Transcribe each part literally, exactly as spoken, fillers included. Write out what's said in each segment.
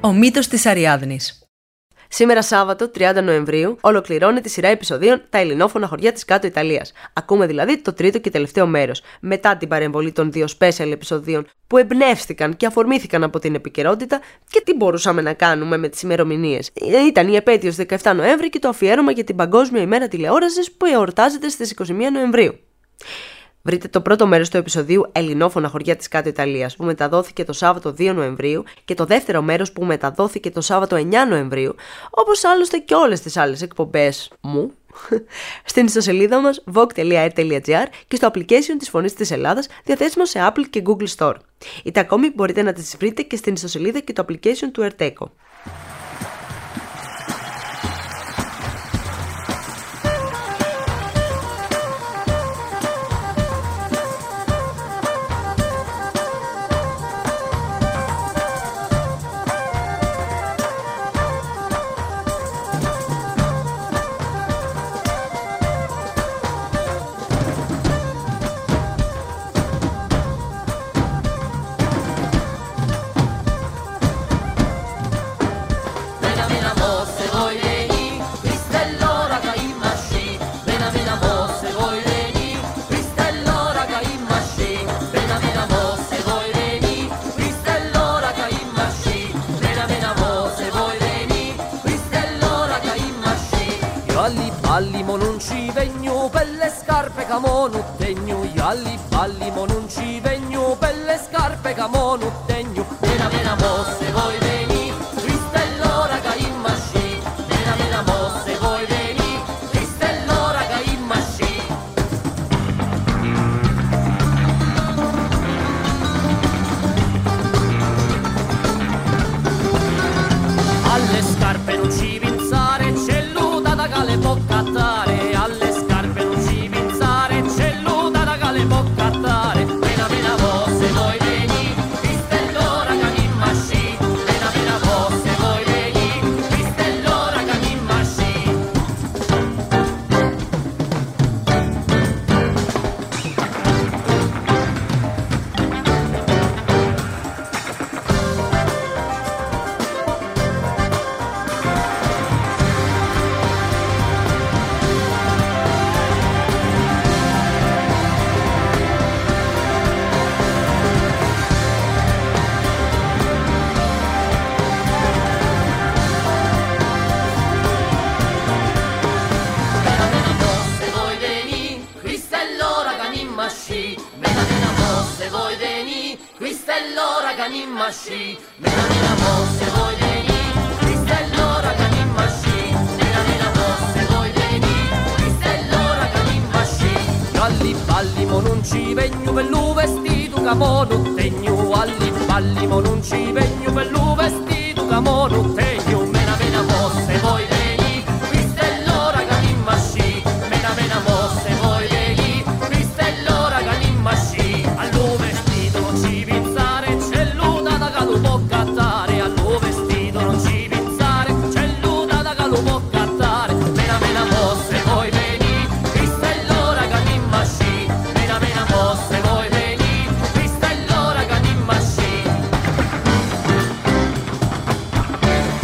Ο μύθος της Αριάδνης. Σήμερα Σάββατο, τριάντα Νοεμβρίου, ολοκληρώνεται η σειρά επεισοδίων Τα ελληνόφωνα χωριά της Κάτω Ιταλίας. Ακούμε δηλαδή το τρίτο και τελευταίο μέρος, μετά την παρεμβολή των δύο special επεισοδίων που εμπνεύστηκαν και αφορμήθηκαν από την επικαιρότητα και τι μπορούσαμε να κάνουμε με τις ημερομηνίες. Ήταν η επέτειος δεκαεφτά Νοέμβρη και το αφιέρωμα για την Παγκόσμια ημέρα τηλεόρασης που εορτάζεται στις είκοσι μία Νοεμβρίου. Βρείτε το πρώτο μέρος του επεισοδίου Ελληνόφωνα χωριά της Κάτω Ιταλίας που μεταδόθηκε το Σάββατο δύο Νοεμβρίου και το δεύτερο μέρος που μεταδόθηκε το Σάββατο εννέα Νοεμβρίου, όπως άλλωστε και όλες τις άλλες εκπομπές μου, στην ιστοσελίδα μας vogue τελεία e τελεία gr και στο application της Φωνής της Ελλάδας διαθέσιμο σε Apple και Google Store. Είτε ακόμη μπορείτε να τις βρείτε και στην ιστοσελίδα και το application του Erteco. Balli mo non ci vegno per le scarpe che mo non tegno, io alli balli mo non ci vegno per le scarpe che mo non tegno. Mena mena mo se vuoi veni, questa è l'ora che in masci. Mena mena mo se vuoi veni, questa è l'ora che in masci. Alle scarpe non ci pensare, c'è l'uda da cale può cattare. Alle scarpe non ci pensare, c'è l'uda da cale può cattare. Mena mena mo se vuoi veni, questa è l'ora che mi masci. Mena mena mo se vuoi veni, questa è l'ora che mi masci. Mena mena mo se vuoi veni, questa è l'ora che mi masci. Mena mena mo se vuoi veni, questa è l'ora che mi masci. Mena mena mo se vuoi veni, questa è l'ora che mi masci. Alli balli mo non ci vegno per lu vestito che mo non tegno. Alli balli mo non ci vegno per lu vestito che mo non tegno. Mena mena mo se vuoi veni, questa è l'ora che mi masci. Mena mena mo se vuoi veni, questa è l'ora che mi masci. Allo vestito non ci pensare, c'è l'uda da calo può cattare. Allo vestito non ci pensare, c'è l'uda da calo può cattare. Mena mena mo se vuoi veni, questa è l'ora che mi masci. Mena mena mo se vuoi veni, questa è l'ora che mi masci.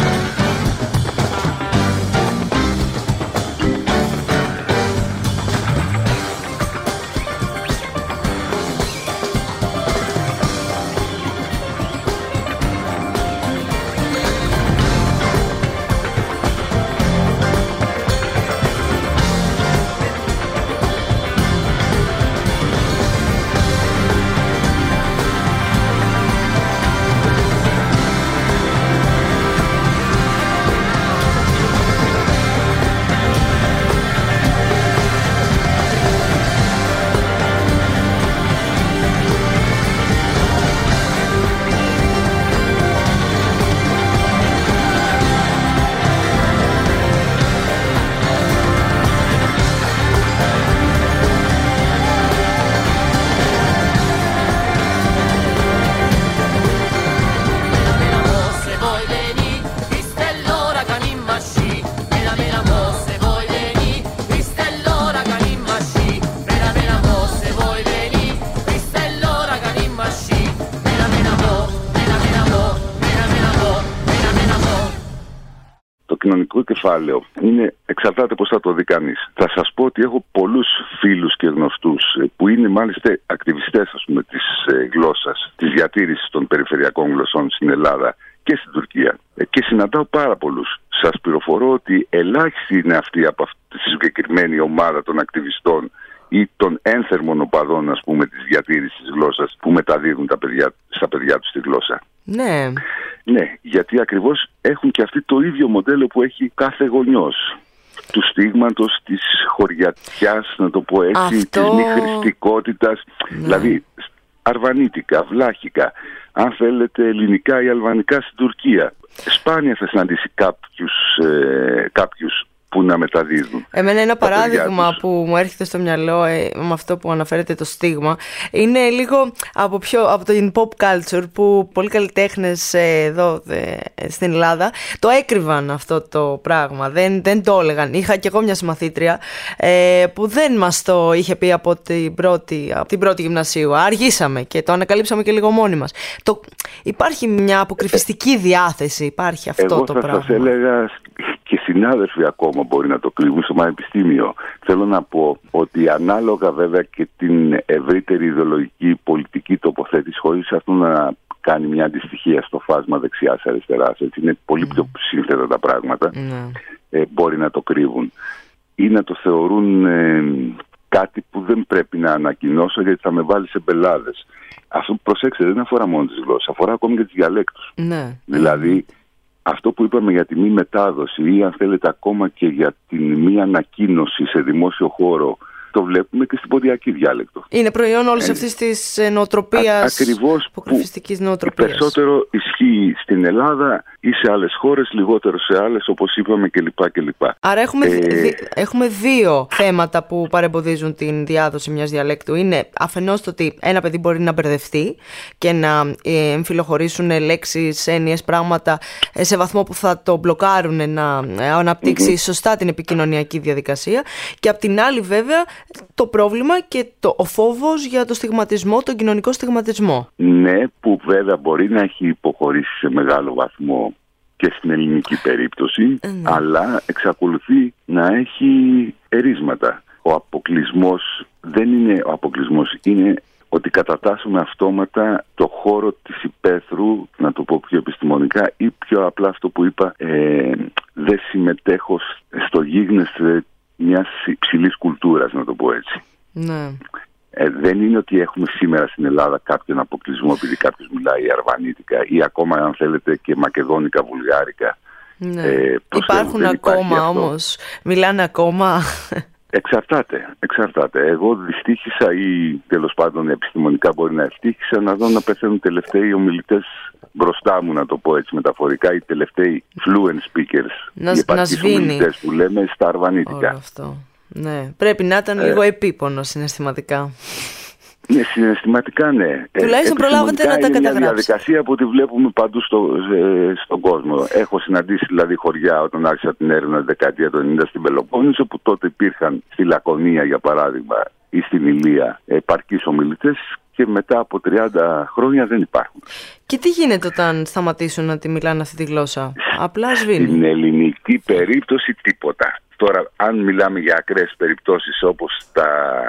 κοινωνικό κεφάλαιο είναι, εξαρτάται πώς θα το δει κανείς. Θα σας πω ότι έχω πολλούς φίλους και γνωστούς που είναι μάλιστα ακτιβιστές, ας πούμε, της γλώσσας, της διατήρησης των περιφερειακών γλωσσών στην Ελλάδα και στην Τουρκία. Και συναντάω πάρα πολλούς. Σας πληροφορώ ότι ελάχιστοι είναι αυτοί από αυτή τη συγκεκριμένη ομάδα των ακτιβιστών ή των ένθερμων οπαδών, ας πούμε, της διατήρησης της γλώσσας που μεταδίδουν τα παιδιά, στα παιδιά τους τη γλώσσα. Ναι. Ναι, γιατί ακριβώς έχουν και αυτοί το ίδιο μοντέλο που έχει κάθε γονιός. Του στίγματος, της χωριατιάς, να το πω έτσι, Αυτό... της μη χρηστικότητας. Ναι. Δηλαδή, αρβανίτικα, βλάχικα, αν θέλετε ελληνικά ή αλβανικά στην Τουρκία. Σπάνια θα συναντήσει κάποιους, ε, κάποιους που να μεταδίδουν. Εμένα ένα παράδειγμα που μου έρχεται στο μυαλό ε, με αυτό που αναφέρεται το στίγμα είναι λίγο από, πιο, από το pop culture που πολλοί καλλιτέχνες ε, εδώ ε, στην Ελλάδα το έκρυβαν αυτό το πράγμα, δεν, δεν το έλεγαν. Είχα και εγώ μια συμμαθήτρια ε, που δεν μας το είχε πει από την πρώτη, από την πρώτη γυμνασίου. Αργήσαμε και το ανακαλύψαμε και λίγο μόνοι μας. Το, υπάρχει μια αποκρυφιστική διάθεση, υπάρχει αυτό εγώ το θα πράγμα. σας έλεγα, και συνάδελφοι ακόμα μπορεί να το κρύβουν στο πανεπιστήμιο. Θέλω να πω ότι ανάλογα βέβαια και την ευρύτερη ιδεολογική πολιτική τοποθέτηση, χωρίς αυτό να κάνει μια αντιστοιχία στο φάσμα δεξιάς-αριστεράς, έτσι είναι πολύ πιο σύνθετα τα πράγματα, mm. ε, μπορεί να το κρύβουν ή να το θεωρούν ε, κάτι που δεν πρέπει να ανακοινώσω γιατί θα με βάλει σε μπελάδες. Αυτό που προσέξτε δεν αφορά μόνο τις γλώσσες, αφορά ακόμη και τις διαλέκτους. Mm. Δηλαδή αυτό που είπαμε για τη μη μετάδοση ή αν θέλετε ακόμα και για την μη ανακοίνωση σε δημόσιο χώρο, το βλέπουμε και στην ποντιακή διάλεκτο. Είναι προϊόν όλης ε, αυτής της νοοτροπίας, αποκρυφιστικής νοοτροπίας. Περισσότερο ισχύει στην Ελλάδα ή σε άλλες χώρες, λιγότερο σε άλλες, όπως είπαμε κλπ. κλπ. Άρα έχουμε, ε, δι, έχουμε δύο θέματα που παρεμποδίζουν την διάδοση μιας διαλέκτου. Είναι αφενός το ότι ένα παιδί μπορεί να μπερδευτεί και να ε, εμφυλοχωρήσουν λέξεις, έννοιες, πράγματα σε βαθμό που θα το μπλοκάρουν να αναπτύξει mm-hmm. σωστά την επικοινωνιακή διαδικασία. Και απ' την άλλη βέβαια το πρόβλημα και το, ο φόβος για το στιγματισμό, τον κοινωνικό στιγματισμό. Ναι, που βέβαια μπορεί να έχει υποχωρήσει σε μεγάλο βαθμό και στην ελληνική περίπτωση, mm. αλλά εξακολουθεί να έχει ερίσματα. Ο αποκλεισμός δεν είναι ο αποκλεισμός, είναι ότι κατατάσσουμε αυτόματα το χώρο της υπαίθρου, να το πω πιο επιστημονικά, ή πιο απλά αυτό που είπα, ε, δεν συμμετέχω στο γίγνεσθε μιας υψηλής κουλτούρας, να το πω έτσι. Ναι. Ε, δεν είναι ότι έχουμε σήμερα στην Ελλάδα κάποιον αποκλεισμό επειδή κάποιος μιλάει αρβανίτικα ή ακόμα αν θέλετε και μακεδόνικα, βουλγάρικα. Ναι. Ε, Υπάρχουν ακόμα όμως, μιλάνε ακόμα. Εξαρτάται, εξαρτάται. Εγώ δυστύχησα ή τέλος πάντων επιστημονικά μπορεί να ευτύχησα να δω να πεθαίνουν τελευταίοι ομιλητές μπροστά μου, να το πω έτσι μεταφορικά, οι τελευταίοι fluent speakers, να, οι επαρκείς ομιλητές που λέμε στα αρβανίτικα. Όλο αυτό. Ναι. Πρέπει να ήταν ε, λίγο επίπονο συναισθηματικά. Ναι, συναισθηματικά ναι. Τουλάχιστον προλάβατε να τα καταγράψετε. Είναι μια διαδικασία που τη βλέπουμε παντού στο, ε, στον κόσμο. Έχω συναντήσει δηλαδή χωριά όταν άρχισα την έρευνα τη δεκαετία του ενενήντα στην Πελοπόννησο, που τότε υπήρχαν στη Λακωνία για παράδειγμα ή στην Ηλία επαρκείς ομιλητές και μετά από τριάντα χρόνια δεν υπάρχουν. Και τι γίνεται όταν σταματήσουν να τη μιλάνε αυτή τη γλώσσα? Απλά σβήνει. Στην ελληνική περίπτωση τίποτα. Τώρα αν μιλάμε για ακραίες περιπτώσεις όπως τα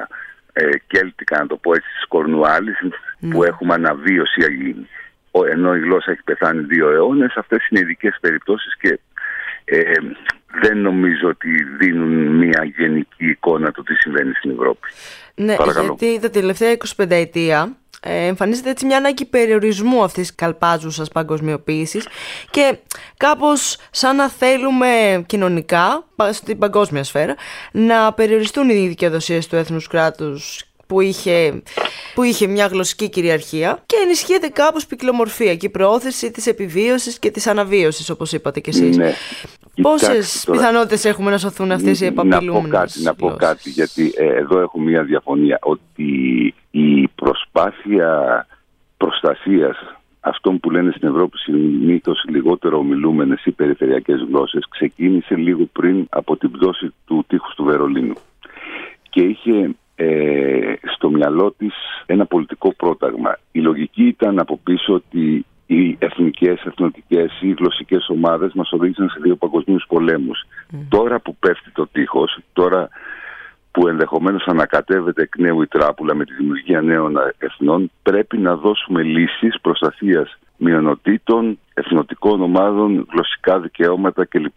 ε, κέλτικα, να το πω έτσι, της Κορνουάλης, mm. που έχουμε αναβίωση ενώ η γλώσσα έχει πεθάνει δύο αιώνες, αυτές είναι ειδικές περιπτώσεις και ε, δεν νομίζω ότι δίνουν μια γενική εικόνα του τι συμβαίνει στην Ευρώπη. Ναι, παρακαλώ. Γιατί τα τελευταία εικοσιπενταετία ε, εμφανίζεται έτσι μια ανάγκη περιορισμού αυτής της καλπάζουσας παγκοσμιοποίησης και κάπως σαν να θέλουμε κοινωνικά, στην παγκόσμια σφαίρα, να περιοριστούν οι δικαιοδοσίες του έθνους κράτους που είχε, που είχε μια γλωσσική κυριαρχία και ενισχύεται κάπως ποικιλομορφία και η προώθηση της επιβίωσης και της αναβίωσης, όπως είπατε κι εσείς. Ναι. Πόσες πιθανότητες έχουμε να σωθούν αυτές οι επαπειλούμενες? Να πω κάτι, να πω κάτι γιατί ε, εδώ έχω μια διαφωνία, ότι η προσπάθεια προστασίας αυτών που λένε στην Ευρώπη συνήθως λιγότερο ομιλούμενες ή περιφερειακές γλώσσες ξεκίνησε λίγο πριν από την πτώση του τείχους του Βερολίνου και είχε ε, στο μυαλό της ένα πολιτικό πρόταγμα. Η λογική ήταν από πίσω ότι οι εθνικές, εθνοτικές ή γλωσσικές ομάδες μας οδήγησαν σε δύο παγκοσμίους πολέμους. Mm. Τώρα που πέφτει το τείχος, τώρα που ενδεχομένως ανακατεύεται εκ νέου η τράπουλα με τη δημιουργία νέων εθνών, πρέπει να δώσουμε λύσεις προστασίας μειονοτήτων, εθνοτικών ομάδων, γλωσσικά δικαιώματα κλπ.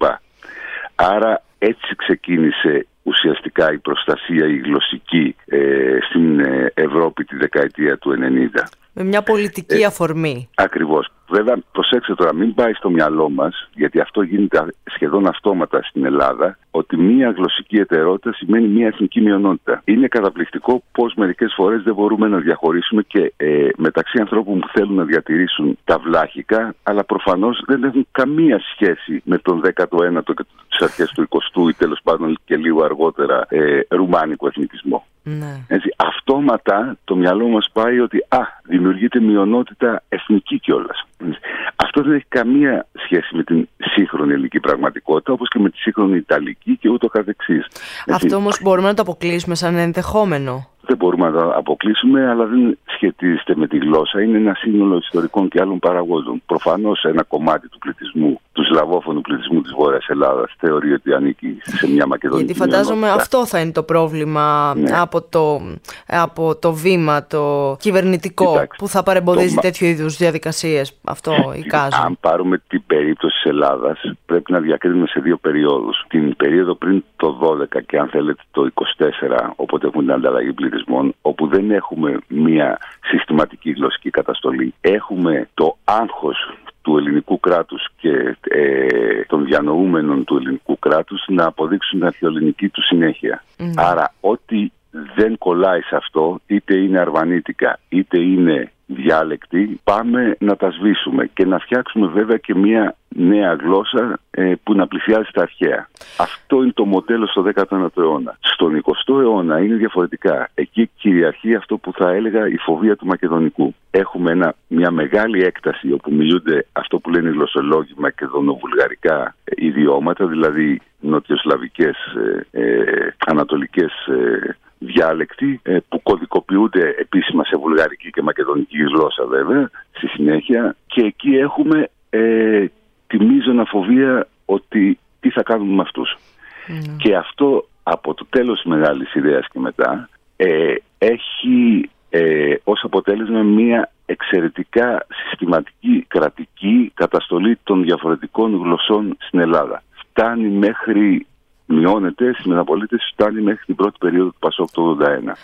Άρα έτσι ξεκίνησε ουσιαστικά η προστασία η γλωσσική ε, στην Ευρώπη τη δεκαετία του ενενήντα. Με μια πολιτική ε, αφορμή. Ακριβώς. Βέβαια, προσέξτε τώρα, μην πάει στο μυαλό μας, γιατί αυτό γίνεται σχεδόν αυτόματα στην Ελλάδα, ότι μία γλωσσική εταιρότητα σημαίνει μία εθνική μειονότητα. Είναι καταπληκτικό πως μερικές φορές δεν μπορούμε να διαχωρίσουμε και ε, μεταξύ ανθρώπων που θέλουν να διατηρήσουν τα βλάχικα, αλλά προφανώς δεν έχουν καμία σχέση με τον δέκατο ένατο και τις αρχές του εικοστού ή τέλος πάντων και λίγο αργότερα ε, ρουμάνικο εθνικισμό. Ναι. Έτσι, αυτόματα το μυαλό μας πάει ότι α, δημιουργείται μειονότητα εθνική κιόλας. Αυτό δεν έχει καμία σχέση με την σύγχρονη ελληνική πραγματικότητα, όπως και με τη σύγχρονη ιταλική και ούτω καθεξής. Αυτό όμως μπορούμε να το αποκλείσουμε σαν ενδεχόμενο. Δεν μπορούμε να το αποκλείσουμε, αλλά δεν σχετίζεται με τη γλώσσα. Είναι ένα σύνολο ιστορικών και άλλων παραγόντων. Προφανώς ένα κομμάτι του πληθυσμού, του σλαβόφωνου πληθυσμού της Βόρειας Ελλάδας, θεωρεί ότι ανήκει σε μια μακεδονική. Γιατί φαντάζομαι μειονότητα. Αυτό θα είναι το πρόβλημα, ναι. από, το, από το βήμα το κυβερνητικό. Κοιτάξτε, που θα παρεμποδίζει το... τέτοιου είδους διαδικασίες. Αυτό εικάζω. Αν πάρουμε την περίπτωση της Ελλάδας, πρέπει να διακρίνουμε σε δύο περιόδους. Την περίοδο πριν το δώδεκα και αν θέλετε το είκοσι τέσσερα, οπότε έχουμε την ανταλλαγή πληθυσμών, όπου δεν έχουμε μια συστηματική γλωσσική καταστολή. Έχουμε το άγχος του ελληνικού κράτους και ε, των διανοούμενων του ελληνικού κράτους να αποδείξουν την αρχαιοελληνική του συνέχεια. Mm. Άρα ό,τι δεν κολλάει σε αυτό, είτε είναι αρβανίτικα είτε είναι διάλεκτη, πάμε να τα σβήσουμε και να φτιάξουμε βέβαια και μια νέα γλώσσα ε, που να πλησιάζει στα αρχαία. Αυτό είναι το μοντέλο στο δέκατο ένατο αιώνα. Στον εικοστό αιώνα είναι διαφορετικά. Εκεί κυριαρχεί αυτό που θα έλεγα η φοβία του μακεδονικού. Έχουμε ένα, μια μεγάλη έκταση όπου μιλούνται αυτό που λένε οι γλωσσολόγοι μακεδονοβουλγαρικά ιδιώματα, δηλαδή νοτιοσλαβικές, ε, ε, ανατολικές ε, διάλεκτοι ε, που κωδικοποιούνται επίσημα σε βουλγαρική και μακεδονική γλώσσα βέβαια στη συνέχεια, και εκεί έχουμε ε, τη μείζωνα φοβία ότι τι θα κάνουμε με αυτούς. Mm. Και αυτό από το τέλος της μεγάλης ιδέας και μετά ε, έχει ε, ως αποτέλεσμα μια εξαιρετικά συστηματική κρατική καταστολή των διαφορετικών γλωσσών στην Ελλάδα. Φτάνει μέχρι... Μειώνεται στη μεταπολίτευση, φτάνει μέχρι την πρώτη περίοδο του Πασόκ το ογδόντα ένα.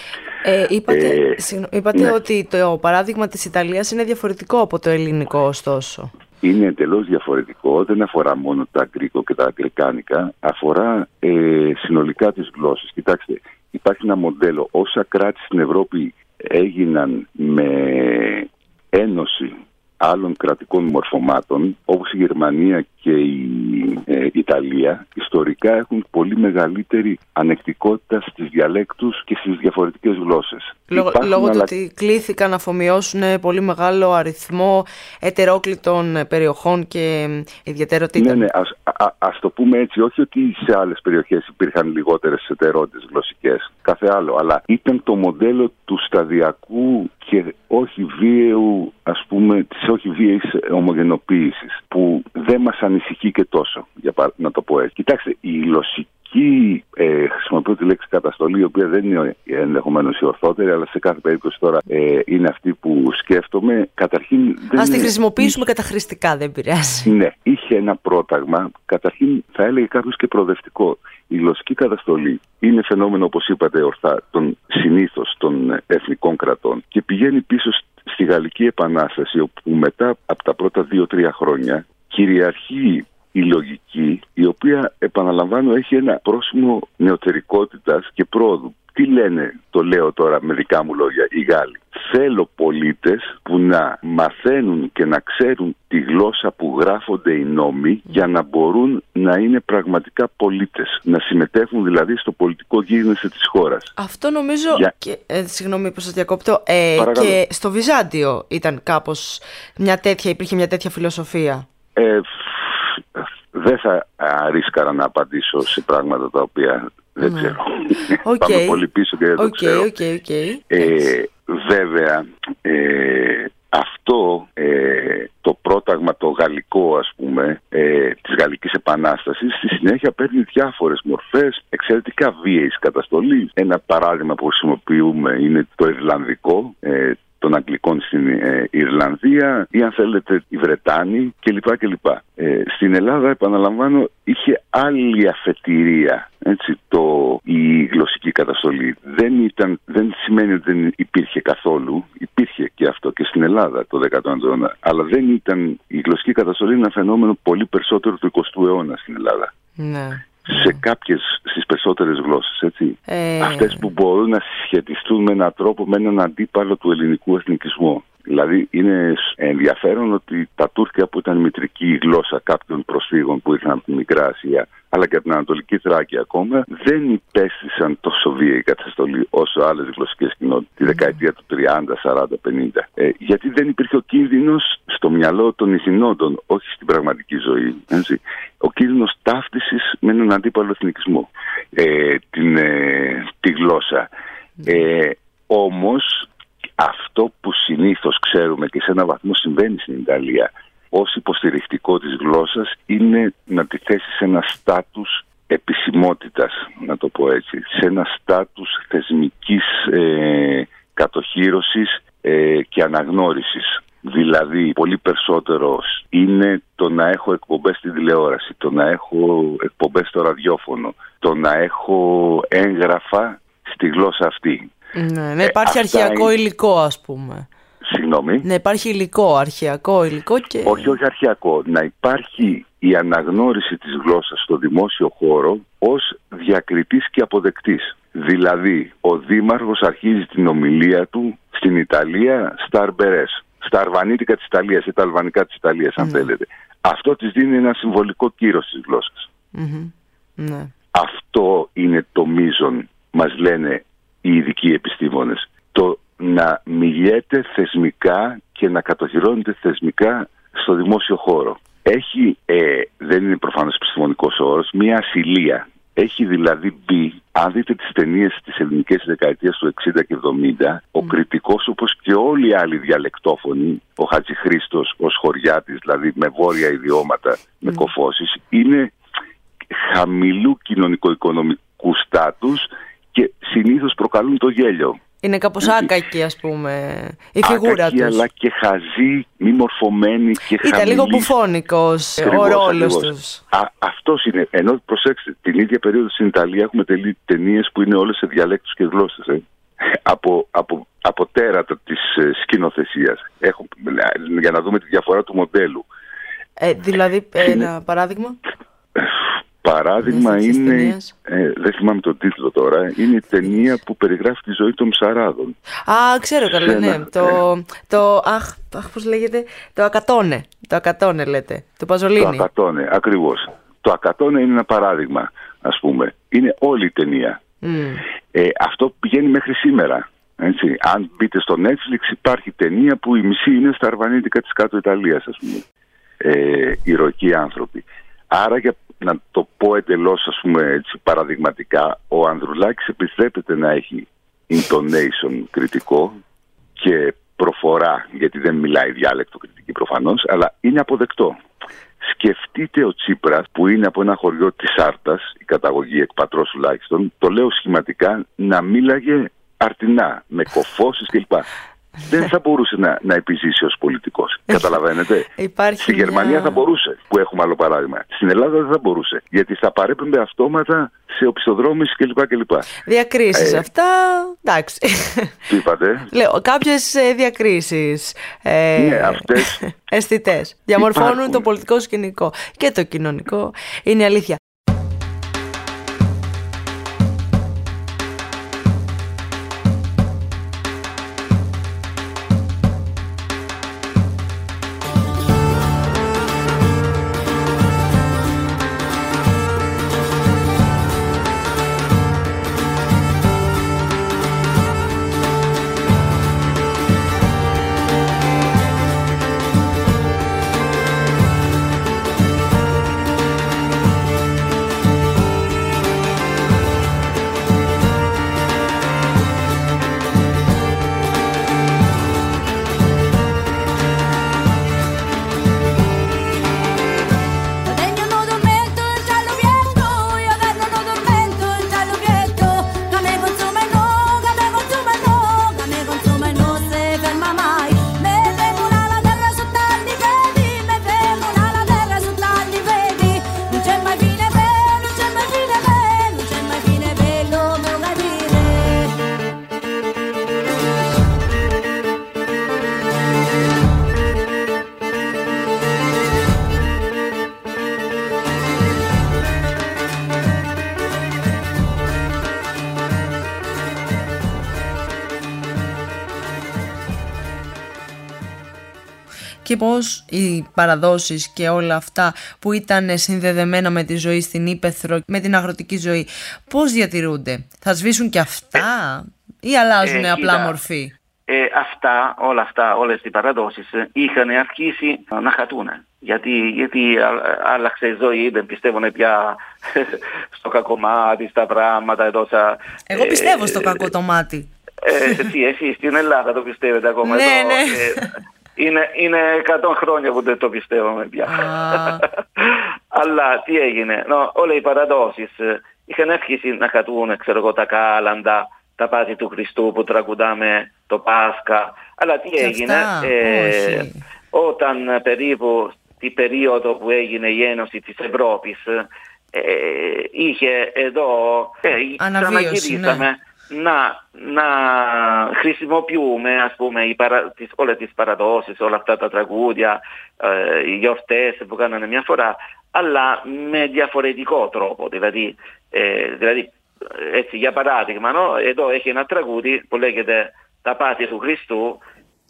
Ε, είπατε ε, είπατε ναι. ότι το παράδειγμα της Ιταλίας είναι διαφορετικό από το ελληνικό, ωστόσο. Είναι εντελώς διαφορετικό, δεν αφορά μόνο τα γκρίκο και τα αγγλικάνικα, αφορά ε, συνολικά τις γλώσσες. Κοιτάξτε, υπάρχει ένα μοντέλο. Όσα κράτη στην Ευρώπη έγιναν με ένωση άλλων κρατικών μορφωμάτων, όπως η Γερμανία και η ε, Ιταλία, ιστορικά έχουν πολύ μεγαλύτερη ανεκτικότητα στις διαλέκτους και στις διαφορετικές γλώσσες. Λόγω, λόγω αλλά... του ότι κλήθηκαν να αφομοιώσουν πολύ μεγάλο αριθμό ετερόκλητων περιοχών και ιδιαιτεροτήτων. Ναι, ναι, ας, α, ας το πούμε έτσι, όχι ότι σε άλλες περιοχές υπήρχαν λιγότερες ετερότητες γλωσσικές, κάθε άλλο, αλλά ήταν το μοντέλο του σταδιακού και όχι βίαιου, ας πούμε, της όχι βίαιης ομογενοποίησης, που δεν μας ανησυχεί και τόσο, για να το πω έτσι. Κοιτάξτε, η γλωσσική, ε, χρησιμοποιώ τη λέξη καταστολή, η οποία δεν είναι ενδεχομένως η ορθότερη, αλλά σε κάθε περίπτωση τώρα ε, είναι αυτή που σκέφτομαι. Καταρχήν. Δεν Ας τη χρησιμοποιήσουμε είχε... καταχρηστικά, δεν πειράζει. Ναι, είχε ένα πρόταγμα, καταρχήν θα έλεγε κάποιος και προοδευτικό. Η γλωσσική καταστολή είναι φαινόμενο, όπως είπατε ορθά, των συνήθως των εθνικών κρατών και πηγαίνει πίσω στη Γαλλική Επανάσταση, όπου μετά από τα πρώτα δύο-τρία χρόνια κυριαρχεί η λογική, η οποία, επαναλαμβάνω, έχει ένα πρόσημο νεωτερικότητας και πρόοδου. Τι λένε, το λέω τώρα με δικά μου λόγια, οι Γάλλοι? Θέλω πολίτες που να μαθαίνουν και να ξέρουν τη γλώσσα που γράφονται οι νόμοι για να μπορούν να είναι πραγματικά πολίτες. Να συμμετέχουν δηλαδή στο πολιτικό γίγνεσθε της χώρας. Αυτό νομίζω, για... και, ε, συγγνώμη που σας διακόπτω, ε, και στο Βυζάντιο ήταν κάπως μια τέτοια, υπήρχε μια τέτοια φιλοσοφία. Ε, δεν θα ρίσκαρα να απαντήσω σε πράγματα τα οποία... Δεν ξέρω. Okay. Πάμε πολύ πίσω και δεν το okay, ξέρω. Okay, okay. Ε, βέβαια, ε, αυτό ε, παράδειγμα το γαλλικό, ας πούμε, ε, της Γαλλικής Επανάστασης, στη συνέχεια παίρνει διάφορες μορφές εξαιρετικά βίαιης καταστολής. Ένα παράδειγμα που χρησιμοποιούμε είναι το Ιρλανδικό, ε, των Αγγλικών στην ε, Ιρλανδία, ή αν θέλετε οι Βρετάνοι κλπ. κλπ. Ε, στην Ελλάδα, επαναλαμβάνω, είχε άλλη αφετηρία. Έτσι, το, η γλωσσική καταστολή δεν, ήταν, δεν σημαίνει ότι δεν υπήρχε καθόλου. Υπήρχε και αυτό και στην Ελλάδα το δέκατο αιώνα. Αλλά δεν ήταν, η γλωσσική καταστολή είναι ένα φαινόμενο πολύ περισσότερο του εικοστού αιώνα στην Ελλάδα. Ναι. Σε κάποιες, στις περισσότερες γλώσσες, έτσι. Ε... Αυτές που μπορούν να συσχετιστούν με έναν τρόπο με έναν αντίπαλο του ελληνικού εθνικισμού. Δηλαδή είναι ενδιαφέρον ότι τα Τούρκια, που ήταν η μητρική γλώσσα κάποιων προσφύγων που ήρθαν από τη Μικρά Ασία, αλλά και από την Ανατολική Θράκη ακόμα, δεν υπέστησαν τόσο βίαιη καταστολή όσο άλλες γλωσσικές κοινότητες τη δεκαετία του τριάντα, σαράντα, πενήντα. Ε, γιατί δεν υπήρχε ο κίνδυνος στο μυαλό των ηθινόντων, όχι στην πραγματική ζωή. Έτσι. Ο κίνδυνος ταύτισης με έναν αντίπαλο εθνικισμό, ε, την, ε, τη γλώσσα. Ε, όμως, αυτό που συνήθως ξέρουμε και σε έναν βαθμό συμβαίνει στην Ιταλία ως υποστηρικτικό της γλώσσας είναι να τη θέσει σε ένα στάτους επισημότητας, να το πω έτσι, σε ένα στάτους θεσμικής ε, κατοχύρωσης ε, και αναγνώρισης. Δηλαδή, πολύ περισσότερο είναι το να έχω εκπομπές στη τηλεόραση, το να έχω εκπομπές στο ραδιόφωνο, το να έχω έγγραφα στη γλώσσα αυτή. Ναι, να υπάρχει ε, αρχαιακό είναι... υλικό, ας πούμε. Συγγνώμη. Να υπάρχει υλικό, αρχαιακό υλικό και... Όχι, όχι αρχαιακό. Να υπάρχει η αναγνώριση της γλώσσας στο δημόσιο χώρο ως διακριτής και αποδεκτής. Δηλαδή, ο δήμαρχος αρχίζει την ομιλία του στην Ιταλία στα αρμπερές, στα αρβανίτικα της Ιταλίας ή τα αλβανικά της Ιταλίας, αν mm. θέλετε. Αυτό της δίνει ένα συμβολικό κύρος της γλώσσας. Mm-hmm. Ναι. Αυτό είναι το μείζον, μας λένε οι ειδικοί επιστήμονες. Το να μιλιέται θεσμικά και να κατοχυρώνεται θεσμικά στο δημόσιο χώρο. Έχει, ε, δεν είναι προφανώς επιστημονικός όρος, μια ασυλία. Έχει δηλαδή μπει, αν δείτε τις ταινίες της ελληνικές δεκαετίας του εξήντα και εβδομήντα, mm. ο κριτικός, όπως και όλοι οι άλλοι διαλεκτόφωνοι, ο Χατζηχρήστος ως χωριάτης, δηλαδή με βόρεια ιδιώματα, mm. με κοφώσεις, είναι χαμηλού κοινωνικο-οικονομικού στάτους και συνήθως προκαλούν το γέλιο. Είναι κάπως άκακη, ας πούμε, η φιγούρα άκακη, τους. Αλλά και χαζή, μη μορφωμένη και Ήταν χαμηλή. λίγο μπουφώνικος ο ρόλος τους. Α, αυτός είναι. Ενώ, προσέξτε, την ίδια περίοδο στην Ιταλία έχουμε ταινίες που είναι όλες σε διαλέκτους και γλώσσες. Ε. από, από, από τέρατα της ε, σκηνοθεσίας. Έχω, για να δούμε τη διαφορά του μοντέλου. Ε, δηλαδή, ένα παράδειγμα. Παράδειγμα είναι, ε, δεν θυμάμαι τον τίτλο τώρα, είναι η ταινία που περιγράφει τη ζωή των ψαράδων. Α, ξέρω καλά, ναι. Ένα, το, ε, το, αχ, αχ, πώς λέγεται, το Ακατόνε, το Ακατόνε λέτε, το Παζολίνι. Το Ακατόνε, ακριβώς. Το Ακατόνε είναι ένα παράδειγμα, ας πούμε. Είναι όλη η ταινία. Mm. Ε, αυτό πηγαίνει μέχρι σήμερα. Έτσι. Αν μπείτε στο Netflix υπάρχει ταινία που η μισή είναι στα αρβανίτικα της κάτω Ιταλίας, ας πούμε. Ε, ηρωικοί άνθρωποι. Άρα, για να το πω εντελώς, ας πούμε, έτσι, παραδειγματικά, ο Ανδρουλάκης επιτρέπεται να έχει intonation κριτικό και προφορά, γιατί δεν μιλάει διάλεκτο κριτική προφανώς, αλλά είναι αποδεκτό. Σκεφτείτε ο Τσίπρας, που είναι από ένα χωριό της Άρτας, η καταγωγή εκ πατρός τουλάχιστον, το λέω σχηματικά, να μίλαγε αρτινά, με κοφώσεις κλπ. Δεν θα μπορούσε να, να επιζήσει ως πολιτικός. Καταλαβαίνετε. Στη Γερμανία μια... θα μπορούσε, που έχουμε άλλο παράδειγμα. Στην Ελλάδα δεν θα μπορούσε. Γιατί θα παρέπεμπε αυτόματα σε οπισθοδρόμηση κλπ. κλπ. Διακρίσεις ε... αυτά. Εντάξει. Τι είπατε. Λέω, κάποιες διακρίσεις ε... ναι, αυτές... αισθητές διαμορφώνουν υπάρχουν. Το πολιτικό σκηνικό και το κοινωνικό. Είναι αλήθεια. και πώς οι παραδόσεις και όλα αυτά που ήταν συνδεδεμένα με τη ζωή στην Ύπαιθρο, με την αγροτική ζωή, πώς διατηρούνται? Θα σβήσουν και αυτά ή αλλάζουν ε, απλά κοίτα, μορφή? Ε, αυτά, όλα αυτά, όλες οι παραδόσεις είχαν αρχίσει να χαθούν. Γιατί, γιατί άλλαξε η ζωή, δεν πιστεύουν πια στο κακομάτι, στα πράγματα εδώ. Στα, Εγώ πιστεύω ε, στο κακό το μάτι. Ε, εσύ, εσύ στην Ελλάδα το πιστεύετε ακόμα? Ναι, εδώ, ναι. Ε, είναι, είναι εκατό χρόνια που δεν το πιστεύουμε πια. Αλλά τι έγινε? No, όλες οι παραδόσεις είχαν αρχίσει να χαθούν, ξέρω εγώ, τα κάλαντα, τα πάθη του Χριστού που τραγουδάμε το Πάσχα. Αλλά τι και έγινε? Αυτά, Ε, όταν περίπου την περίοδο που έγινε η Ένωση της Ευρώπης, ε, είχε εδώ, ε, ξαναγυρίσαμε ναι. να, να χρησιμοποιούμε, ας πούμε, οι παρα, τις, όλες τις παραδόσεις, όλα αυτά τα τραγούδια, ε, οι γιορτές που κάνανε μια φορά, αλλά με διαφορετικό τρόπο. Δηλαδή, ε, δηλαδή έτσι, για παράδειγμα, no? Εδώ έχει ένα τραγούδι που λέγεται «Τα πάθη του Χριστού».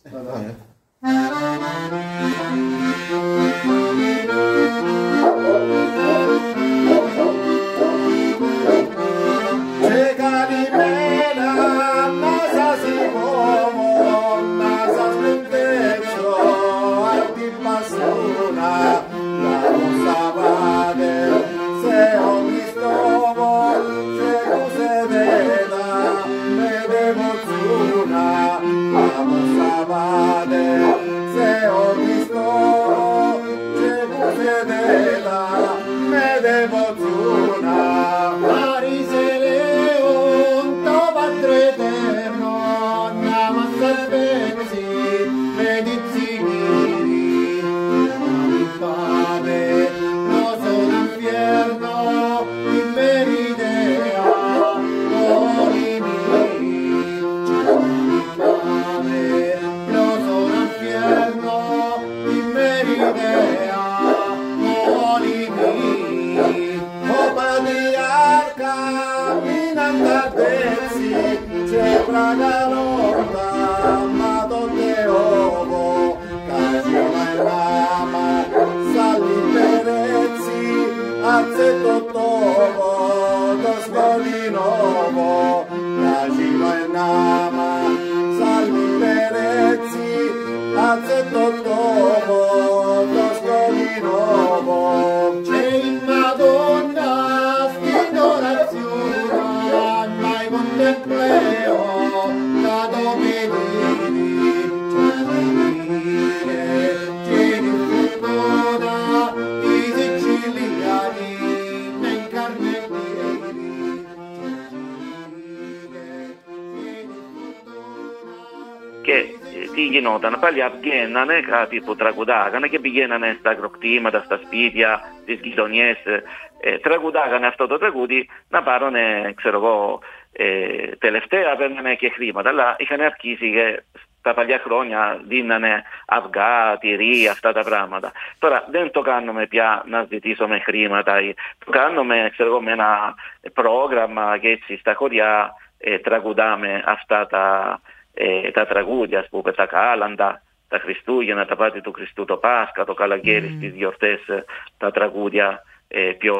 Και καλημέρα να σας υπόμω, να σας πληκτέψω απ' την Πασούνα, να μου σαβάτε σε ομιστόμο και κουσεδέτα με δεμοτσούνα, να μου σαβάτε σε ομιστόμο και κουσεδέτα με δεμοτσούνα. Τι γινόταν? Παλιά βγαίνανε κάτι που τραγουδάγανε και πηγαίνανε στα αγροκτήματα, στα σπίτια, στις γειτονιές, ε, τραγουδάγανε αυτό το τραγούδι να πάρουν, ε, ξέρω εγώ, ε, τελευταία παίρνανε και χρήματα, αλλά είχαν αρχίσει και τα παλιά χρόνια δίνανε αυγά, τυρί, αυτά τα πράγματα. Τώρα δεν το κάνουμε πια να ζητήσουμε χρήματα, το κάνουμε, ξέρω εγώ, με ένα πρόγραμμα και έτσι στα χωριά ε, τραγουδάμε αυτά τα Ε, τα τραγούδια, ας πούμε, τα κάλαντα, τα Χριστούγεννα, τα πάθη του Χριστού, το Πάσχα, το καλοκαίρι, mm. στις γιορτές, τα τραγούδια ε, πιο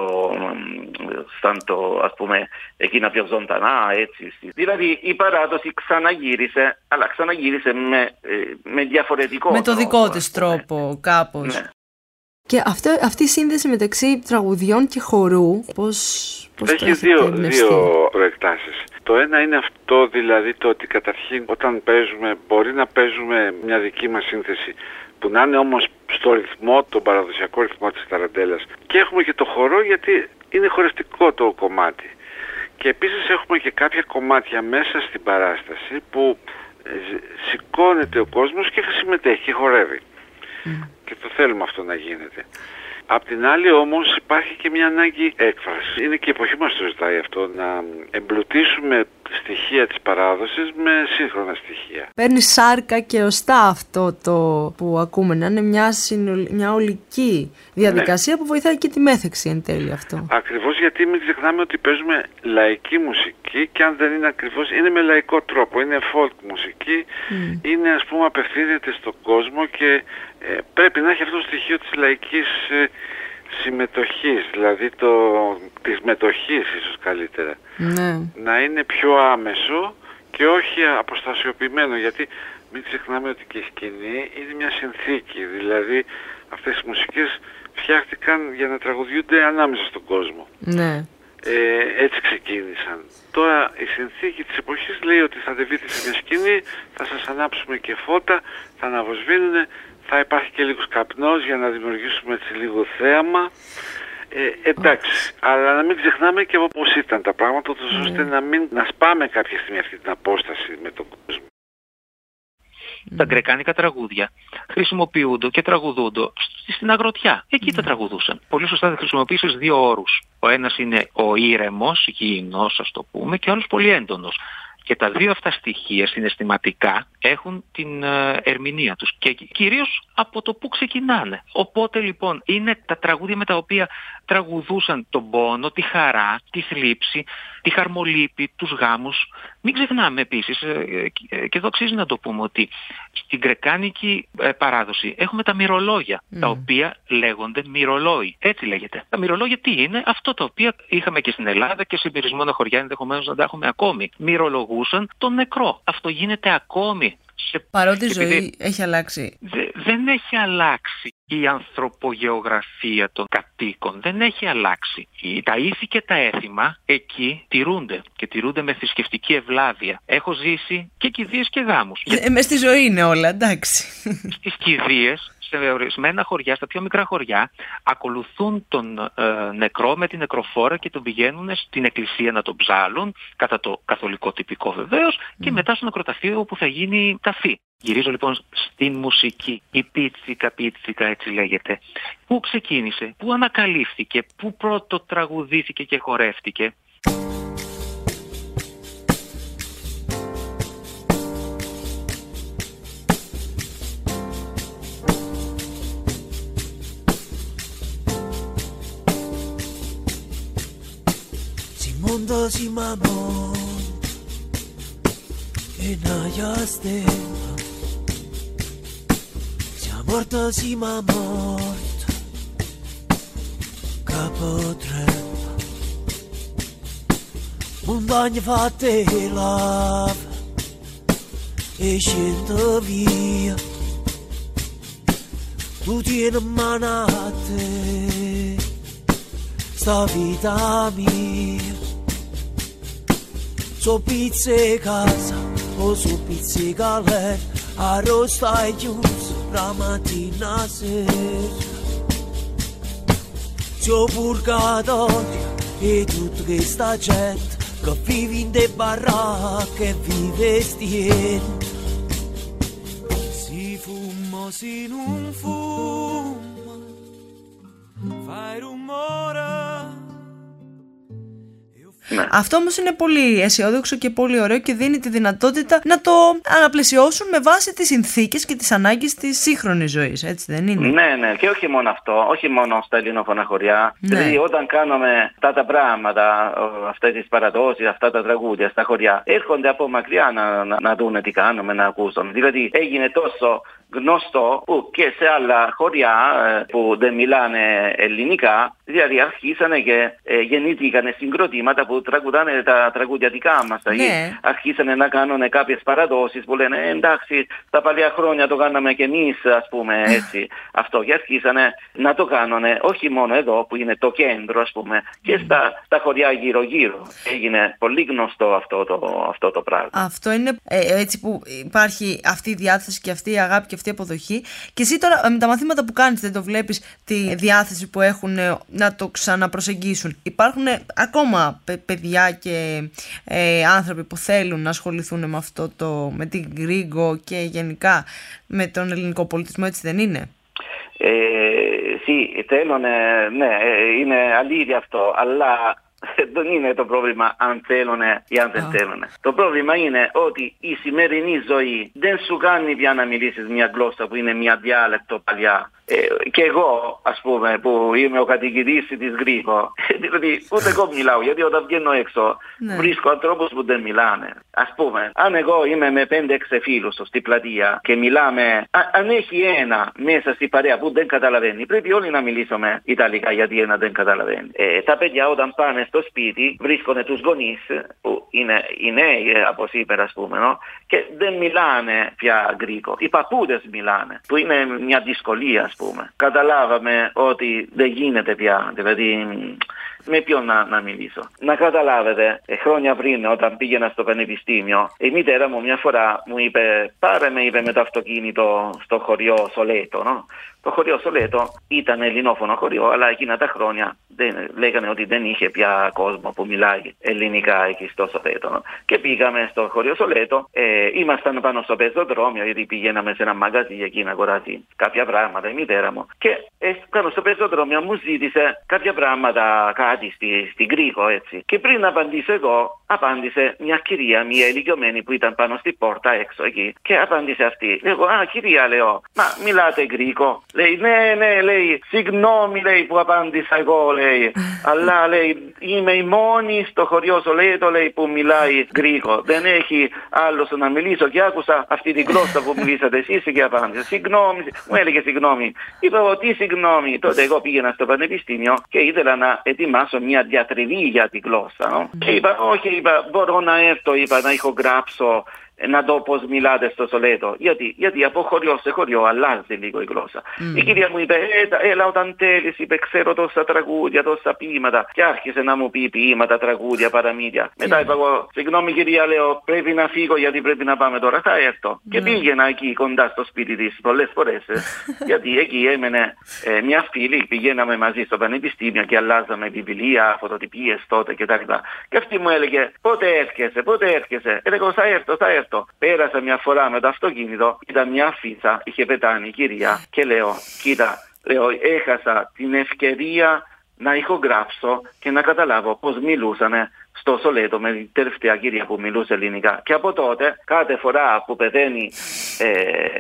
σαν το, ας πούμε, εκείνα πιο ζωντανά, έτσι. Δηλαδή η παράδοση ξαναγύρισε, αλλά ξαναγύρισε με, ε, με διαφορετικό με τρόπο. Με το δικό της τρόπο, κάπως. Ναι. Και αυτή, αυτή η σύνδεση μεταξύ τραγουδιών και χορού, πώς, πώς έχει δύο, δύο προεκτάσεις. Το ένα είναι αυτό, δηλαδή το ότι καταρχήν όταν παίζουμε, μπορεί να παίζουμε μια δική μας σύνθεση που να είναι όμως στο ρυθμό, τον παραδοσιακό ρυθμό της ταραντέλας. Και έχουμε και το χορό γιατί είναι χορευτικό το κομμάτι. Και επίσης έχουμε και κάποια κομμάτια μέσα στην παράσταση που σηκώνεται ο κόσμος και συμμετέχει και χορεύει. Mm. Και το θέλουμε αυτό να γίνεται. Απ' την άλλη όμως υπάρχει και μια ανάγκη έκφραση. Είναι και η εποχή μας το ζητάει αυτό, να εμπλουτίσουμε στοιχεία της παράδοσης με σύγχρονα στοιχεία. Παίρνει σάρκα και οστά αυτό το που ακούμε, να είναι μια, συνολ... μια ολική διαδικασία, ναι, που βοηθάει και τη μέθεξη εν τέλει αυτό. Ακριβώς, γιατί μην ξεχνάμε ότι παίζουμε λαϊκή μουσική και αν δεν είναι ακριβώς, είναι με λαϊκό τρόπο, είναι folk μουσική, mm. είναι ας πούμε απευθύνεται στον κόσμο και ε, πρέπει να έχει αυτό το στοιχείο της λαϊκής ε, συμμετοχής, δηλαδή το, της μετοχής ίσως καλύτερα. Ναι. Να είναι πιο άμεσο και όχι αποστασιοποιημένο, γιατί μην ξεχνάμε ότι και η σκηνή είναι μια συνθήκη, δηλαδή αυτές οι μουσικές φτιάχτηκαν για να τραγουδιούνται ανάμεσα στον κόσμο. Ναι. Ε, έτσι ξεκίνησαν. Τώρα η συνθήκη της εποχής λέει ότι θα ανεβείτε σε μια σκηνή, θα σας ανάψουμε και φώτα, θα αναβοσβήνουν, θα υπάρχει και λίγος καπνός για να δημιουργήσουμε έτσι λίγο θέαμα. Ε, εντάξει, oh. αλλά να μην ξεχνάμε και όπως ήταν τα πράγματα, mm. ώστε να μην να σπάμε κάποια στιγμή αυτή την απόσταση με τον κόσμο. Τα γκρεκάνικα τραγούδια χρησιμοποιούνται και τραγουδούνται στην αγροτιά. Εκεί mm. τα τραγουδούσαν. Πολύ σωστά θα χρησιμοποιήσεις δύο όρους. Ο ένας είναι ο ήρεμος, γηινός ας το πούμε, και ο άλλος πολύ έντονος. Και τα δύο αυτά στοιχεία συναισθηματικά έχουν την ε, ερμηνεία τους και κυρίως από το που ξεκινάνε. Οπότε λοιπόν είναι τα τραγούδια με τα οποία τραγουδούσαν τον πόνο, τη χαρά, τη θλίψη, τη χαρμολύπη, τους γάμους. Μην ξεχνάμε επίσης, ε, ε, και εδώ αξίζει να το πούμε, ότι στην γκρεκάνικη ε, παράδοση έχουμε τα μυρολόγια, mm. τα οποία λέγονται μυρολόι. Έτσι λέγεται. Τα μυρολόγια τι είναι? Αυτό το οποίο είχαμε και στην Ελλάδα και σε περισμένα χωριά, ενδεχομένως να τα έχουμε ακόμη. Μυρολογούσαν τον νεκρό. Αυτό γίνεται ακόμη. Σε... Παρότι η ζωή επειδή... έχει αλλάξει. Δε, δεν έχει αλλάξει η ανθρωπογεωγραφία των κατοίκων. Δεν έχει αλλάξει. Τα ήθη και τα έθιμα εκεί τηρούνται και τηρούνται με θρησκευτική ευλάβεια. Έχω ζήσει και κηδείες και γάμους. Ε, μες στη ζωή είναι όλα, εντάξει. Στις κηδείες, σε ορισμένα χωριά, στα πιο μικρά χωριά, ακολουθούν τον ε, νεκρό με την νεκροφόρα και τον πηγαίνουν στην εκκλησία να τον ψάλουν, κατά το καθολικό τυπικό βεβαίως, mm. και μετά στο νεκροταφείο όπου θα γίνει ταφή. Γυρίζω λοιπόν στην μουσική, η πίτσικα πίτσικα έτσι λέγεται. Πού ξεκίνησε, πού ανακαλύφθηκε, πού πρώτο τραγουδήθηκε και χορεύτηκε. Mondo si mamon e nayaste si morto si mort capotre montagne fatte love e scendo via tu tieni manate sta vita mia. So pizze casa o so pizze galet arrosta e chiuso la mattina sera c'ho purgatorio e tutta questa gente che vive in de baracche e vive stieni si fumo si non fumo fai rumore. Ναι. Αυτό όμως είναι πολύ αισιόδοξο και πολύ ωραίο και δίνει τη δυνατότητα να το αναπλαισιώσουν με βάση τις συνθήκες και τις ανάγκες της σύγχρονης ζωής, έτσι δεν είναι? Ναι, ναι, και όχι μόνο αυτό, όχι μόνο στα ελληνόφωνα χωριά. Ναι. Δηλαδή όταν κάνουμε αυτά τα πράγματα, αυτές τις παραδόσεις, αυτά τα τραγούδια στα χωριά, έρχονται από μακριά να, να, να δουν τι κάνουμε, να ακούσουν. Δηλαδή έγινε τόσο γνωστό που και σε άλλα χωριά που δεν μιλάνε ελληνικά, δηλαδή αρχίσανε και ε, γεννήθηκαν συγκροτήματα που τραγουδάνε τα τραγούδια δικά μας. Ναι. Αρχίσανε να κάνουν κάποιες παραδόσεις που λένε ε, εντάξει, τα παλιά χρόνια το κάναμε και εμείς, ας πούμε έτσι. Αυτό και αρχίσανε να το κάνουν όχι μόνο εδώ που είναι το κέντρο, ας πούμε, και στα, στα χωριά γύρω-γύρω. Έγινε πολύ γνωστό αυτό το, αυτό το πράγμα. Αυτό είναι ε, έτσι που υπάρχει αυτή η διάθεση και αυτή η αγάπη και αυτή η αποδοχή. Και εσύ τώρα με τα μαθήματα που κάνεις δεν το βλέπεις τη διάθεση που έχουν να το ξαναπροσεγγίσουν? Υπάρχουν ακόμα παιδιά και ε, άνθρωποι που θέλουν να ασχοληθούν με αυτό το, με την γκρίγκο και γενικά με τον ελληνικό πολιτισμό, έτσι δεν είναι? Ε, sì, θέλουν, ναι, είναι αλήθεια αυτό, αλλά δεν είναι το πρόβλημα αν θέλουν ή αν δεν oh. θέλουν. Το πρόβλημα είναι ότι η σημερινή ζωή δεν σου κάνει πια να μιλήσεις μια γλώσσα που είναι μια διάλεκτο παλιά. Ε, και εγώ, ας πούμε, που είμαι ο κατοικητής της Γκρίκο, δηλαδή ούτε εγώ μιλάω, γιατί όταν βγαίνω έξω ναι. βρίσκω ανθρώπους που δεν μιλάνε. Ας πούμε, αν εγώ είμαι με πέντε έξι φίλους στη πλατεία και μιλάμε, α, αν έχει ένα μέσα στη παρέα που δεν καταλαβαίνει, πρέπει όλοι να μιλήσουμε Ιταλικά, γιατί ένα δεν καταλαβαίνει. Ε, τα παιδιά όταν πάνε στο σπίτι βρίσκονται τους γονείς, που είναι οι νέοι από σήμερα, ας πούμε, no? Και δεν μιλάνε πια Γκρίκο. Οι παππούδες μιλάνε, που είναι μια δυσκολία. Πούμε. Καταλάβαμε ότι δεν γίνεται πια, δηλαδή με ποιον να, να μιλήσω. Να καταλάβετε, χρόνια πριν όταν πήγαινα στο πανεπιστήμιο, η μητέρα μου μια φορά μου είπε πάρε με, είπε, με το αυτοκίνητο στο χωριό Σολέτο, no? Το χωριό Σολέτο ήταν ελληνόφωνο χωριό, αλλά εκείνα τα χρόνια δεν, λέγανε ότι δεν είχε πια κόσμο που μιλάει ελληνικά εκεί στο Σολέτο. No? Και πήγαμε στο χωριό Σολέτο, ε, ήμασταν πάνω στο πεζοδρόμιο, γιατί πηγαίναμε σε ένα μαγαζί εκεί να αγοράσει κάποια πράγματα η μητέρα μου. Και ε, πάνω στο πεζοδρόμιο μου ζήτησε κάποια πράγματα, κάτι στη, στην Γκρίκο έτσι. Και πριν απαντήσω εγώ, απάντησε μια κυρία, μια ηλικιωμένη που ήταν πάνω στη πόρτα έξω εκεί. Και απάντησε αυτή. Εγώ, α, κυρία, λέω, μα μιλάτε Γκρίκο? Λέει, ναι, ναι, λέει, συγγνώμη, λέει, που απάντησα εγώ, λέει, αλλά, λέει, είμαι η μόνη στο χωριό Σολέτο, λέει, που μιλάει Γκρίκο. Δεν έχει άλλος να μιλήσω και άκουσα αυτή τη γλώσσα που μιλήσατε εσείς και απάντησα. Συγγνώμη, μου έλεγε συγγνώμη. Είπα εγώ, τι συγγνώμη? Τότε εγώ πήγαινα στο πανεπιστήμιο και ήθελα να ετοιμάσω μια διατριβή για τη γλώσσα. No? Και είπα, όχι, είπα, μπορώ να έρθω, είπα, να ηχογράψω, να δω πώς μιλάτε στο Σολέτο. Γιατί, γιατί από χωριό σε χωριό αλλάζει λίγο η γλώσσα. Mm. Η κυρία μου είπε, «Ε, έλα όταν θέλεις», είπε, «ξέρω τόσα τραγούδια, τόσα ποίηματα». Και άρχισε να μου πει ποίηματα, τραγούδια, παραμύθια. Mm. Μετά είπα εγώ, «Συγγνώμη κυρία», λέω, «πρέπει να φύγω γιατί πρέπει να πάμε τώρα, θα έρθω». Mm. Και πήγαινα εκεί κοντά στο σπίτι της πολλές φορές. Γιατί εκεί έμενε ε, μια φίλη, πηγαίναμε μαζί στο πανεπιστήμιο και αλλάζαμε βιβλία, φωτοτυπίες τότε κτλ. Και αυτή μου έλεγε, «Πότε έρχεσαι, πότε έρχεσαι?» Έλεγα, «Θα έρθω, θα έρθω». Πέρασα μια φορά με το αυτοκίνητο, ήταν μια αφίσα, είχε πετάνει η κυρία και λέω, κοίτα, λέω, έχασα την ευκαιρία να ηχογράψω και να καταλάβω πώς μιλούσανε στο Σολέτο με την τελευταία κυρία που μιλούσε ελληνικά. Και από τότε, κάθε φορά που πεθαίνει ε,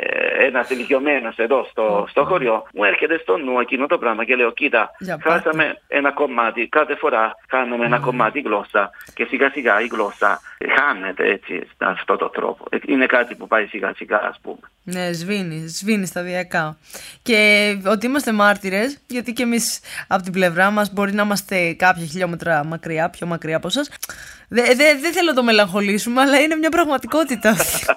ένας ηλικιωμένος εδώ στο, στο χωριό, μου έρχεται στο νου εκείνο το πράγμα και λέω, κοίτα, χάσαμε ένα κομμάτι, κάθε φορά χάνουμε ένα κομμάτι γλώσσα και σιγά σιγά η γλώσσα χάνεται έτσι, σε αυτό το τρόπο. Είναι κάτι που πάει σιγά σιγά, ας πούμε. Ναι, σβήνει, σβήνει σταδιακά. Και ότι είμαστε μάρτυρες, γιατί και εμείς από την πλευρά μας μπορεί να είμαστε κάποια χιλιόμετρα μακριά, πιο μακριά από σας. Δεν δε, δε θέλω να το μελαγχολήσουμε, αλλά είναι μια πραγματικότητα.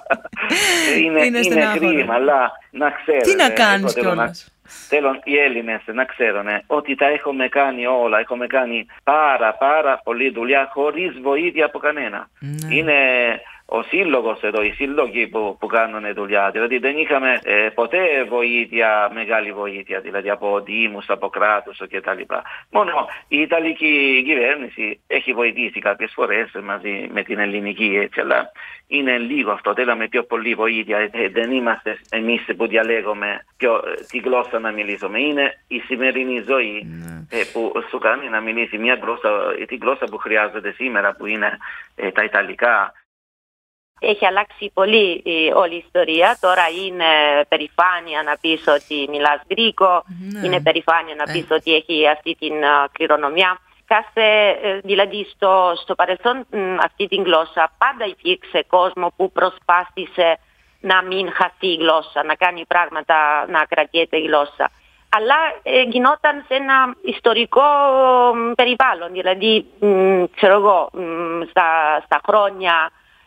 είναι είναι, είναι κρίμα, αλλά να ξέρετε. Τι να κάνεις κιόλας. Θέλω οι Έλληνες να ξέρουν ότι τα έχουμε κάνει όλα, έχουμε κάνει πάρα πάρα πολλή δουλειά χωρίς βοήθεια από κανένα. Ναι. Είναι ο σύλλογος εδώ, οι σύλλογοι που, που κάνουν δουλειά. Δηλαδή δεν είχαμε ε, ποτέ βοήθεια, μεγάλη βοήθεια, δηλαδή από δήμους, από κράτους κτλ. Μόνο η Ιταλική κυβέρνηση έχει βοηθήσει κάποιες φορές μαζί με την ελληνική έτσι, αλλά είναι λίγο αυτό. Θέλαμε πιο πολύ βοήθεια. Ε, δεν είμαστε εμείς που διαλέγουμε ποιο, τη γλώσσα να μιλήσουμε. Είναι η σημερινή ζωή ε, που σου κάνει να μιλήσει μια γλώσσα, τη γλώσσα που χρειάζεται σήμερα, που είναι ε, τα Ιταλικά. Έχει αλλάξει πολύ ε, όλη η ιστορία. Τώρα είναι περηφάνεια να πεις ότι μιλάς Γκρίκο, ναι. Είναι περηφάνεια να πεις ε. ότι έχει αυτή την uh, κληρονομιά. Κάθε, ε, δηλαδή στο, στο παρελθόν μ, αυτή την γλώσσα πάντα υπήρξε κόσμο που προσπάθησε να μην χαθεί η γλώσσα, να κάνει πράγματα να κρατιέται η γλώσσα. Αλλά ε, γινόταν σε ένα ιστορικό μ, περιβάλλον, δηλαδή μ, ξέρω εγώ, μ, στα, στα χρόνια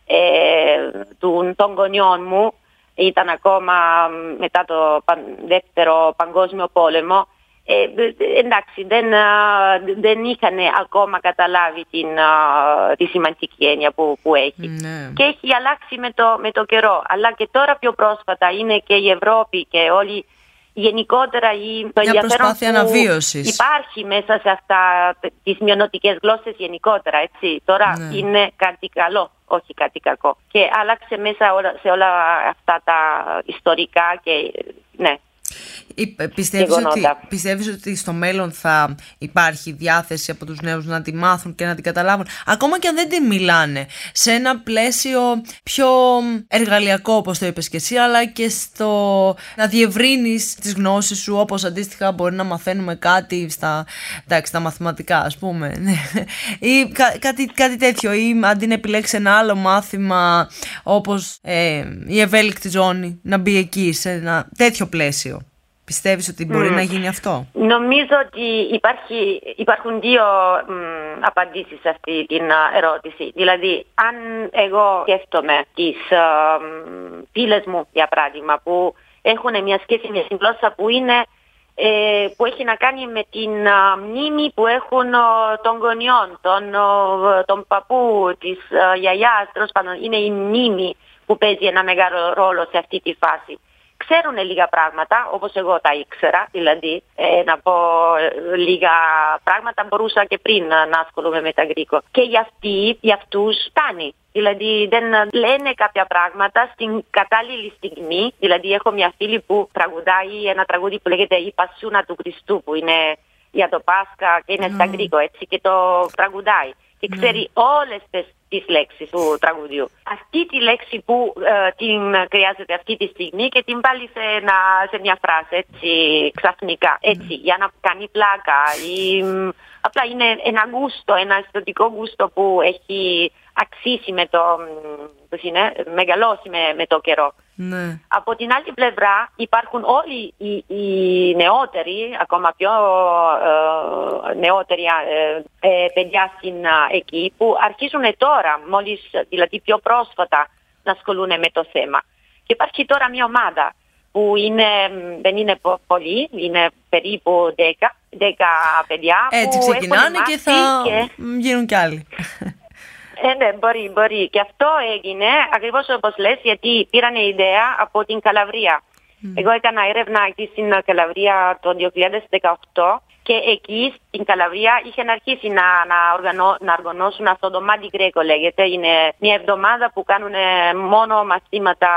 Ε, του, των γονιών μου, ήταν ακόμα μετά το δεύτερο παγκόσμιο πόλεμο, ε, εντάξει δεν, δεν είχαν ακόμα καταλάβει την, τη σημαντική έννοια που, που έχει. Ναι. Και έχει αλλάξει με το, με το καιρό, αλλά και τώρα πιο πρόσφατα είναι και η Ευρώπη και όλοι γενικότερα η, το ενδιαφέρον που αναβίωσης υπάρχει μέσα σε αυτά τις μειονοτικές γλώσσες γενικότερα, έτσι. Τώρα ναι. Είναι κάτι καλό, όχι κάτι κακό. Και άλλαξε μέσα όλα, σε όλα αυτά τα ιστορικά και ναι. Πιστεύεις ότι, πιστεύεις ότι στο μέλλον θα υπάρχει διάθεση από τους νέους να τη μάθουν και να την καταλάβουν, ακόμα και αν δεν τη μιλάνε, σε ένα πλαίσιο πιο εργαλειακό, όπως το είπες και εσύ, αλλά και στο να διευρύνεις τις γνώσεις σου, όπως αντίστοιχα μπορεί να μαθαίνουμε κάτι στα, εντάξει, στα μαθηματικά, ας πούμε, ή κά, κάτι, κάτι τέτοιο, ή αντί να επιλέξει ένα άλλο μάθημα όπως ε, η ευέλικτη ζώνη, να μπει εκεί σε ένα τέτοιο πλαίσιο. Πιστεύεις ότι μπορεί mm. να γίνει αυτό? Νομίζω ότι υπάρχει, υπάρχουν δύο μ, απαντήσεις σε αυτή την ερώτηση. Δηλαδή, αν εγώ σκέφτομαι τις φίλες μου, για παράδειγμα, που έχουν μια σχέση με την γλώσσα που είναι ε, που έχει να κάνει με την α, μνήμη που έχουν ο, των γονιών, τον, ο, τον παππού, της α, γιαγιάς, τέλος πάντων, είναι η μνήμη που παίζει ένα μεγάλο ρόλο σε αυτή τη φάση. Ξέρουν λίγα πράγματα, όπως εγώ τα ήξερα, δηλαδή ε, να πω ε, λίγα πράγματα μπορούσα και πριν να, να ασχολούμαι με τα γκρίκο. Και για, αυτοί, για αυτούς φτάνει. Δηλαδή δεν λένε κάποια πράγματα στην κατάλληλη στιγμή. Δηλαδή έχω μια φίλη που τραγουδάει ένα τραγούδι που λέγεται «Η Πασούνα του Χριστού», που είναι για το Πάσχα και είναι mm. στα γκρίκο, έτσι, και το τραγουδάει. Και ξέρει mm. όλες τις, τις λέξεις του τραγουδιού. Αυτή τη λέξη που ε, την χρειάζεται αυτή τη στιγμή και την βάλει σε, ένα, σε μια φράση, έτσι, ξαφνικά, έτσι, mm. για να κάνει πλάκα. Ή, απλά είναι ένα γούστο, ένα αισθητικό γούστο που έχει αξίσει με το, πώς είναι, μεγαλώσει με, με το καιρό. Ναι. Από την άλλη πλευρά υπάρχουν όλοι οι, οι νεότεροι, ακόμα πιο ε, νεότεροι ε, ε, παιδιά στην, εκεί, που αρχίζουν τώρα, μόλις, δηλαδή πιο πρόσφατα, να ασχολούν με το θέμα. Και υπάρχει τώρα μια ομάδα που είναι, δεν είναι πολλοί, είναι περίπου δέκα, δέκα παιδιά. Έτσι που ξεκινάνε και θα και... γίνουν κι άλλοι. Ε, ναι, μπορεί, μπορεί. Και αυτό έγινε ακριβώς όπως λες, γιατί πήραν ιδέα από την Καλαβρία. Mm. Εγώ έκανα έρευνα εκεί στην Καλαβρία το δύο χιλιάδες δεκαοκτώ και εκεί στην Καλαβρία είχαν αρχίσει να, να, οργανώ, να οργανώσουν αυτό το Μάντι Γκρέκο, λέγεται. Είναι μια εβδομάδα που κάνουν μόνο μαθήματα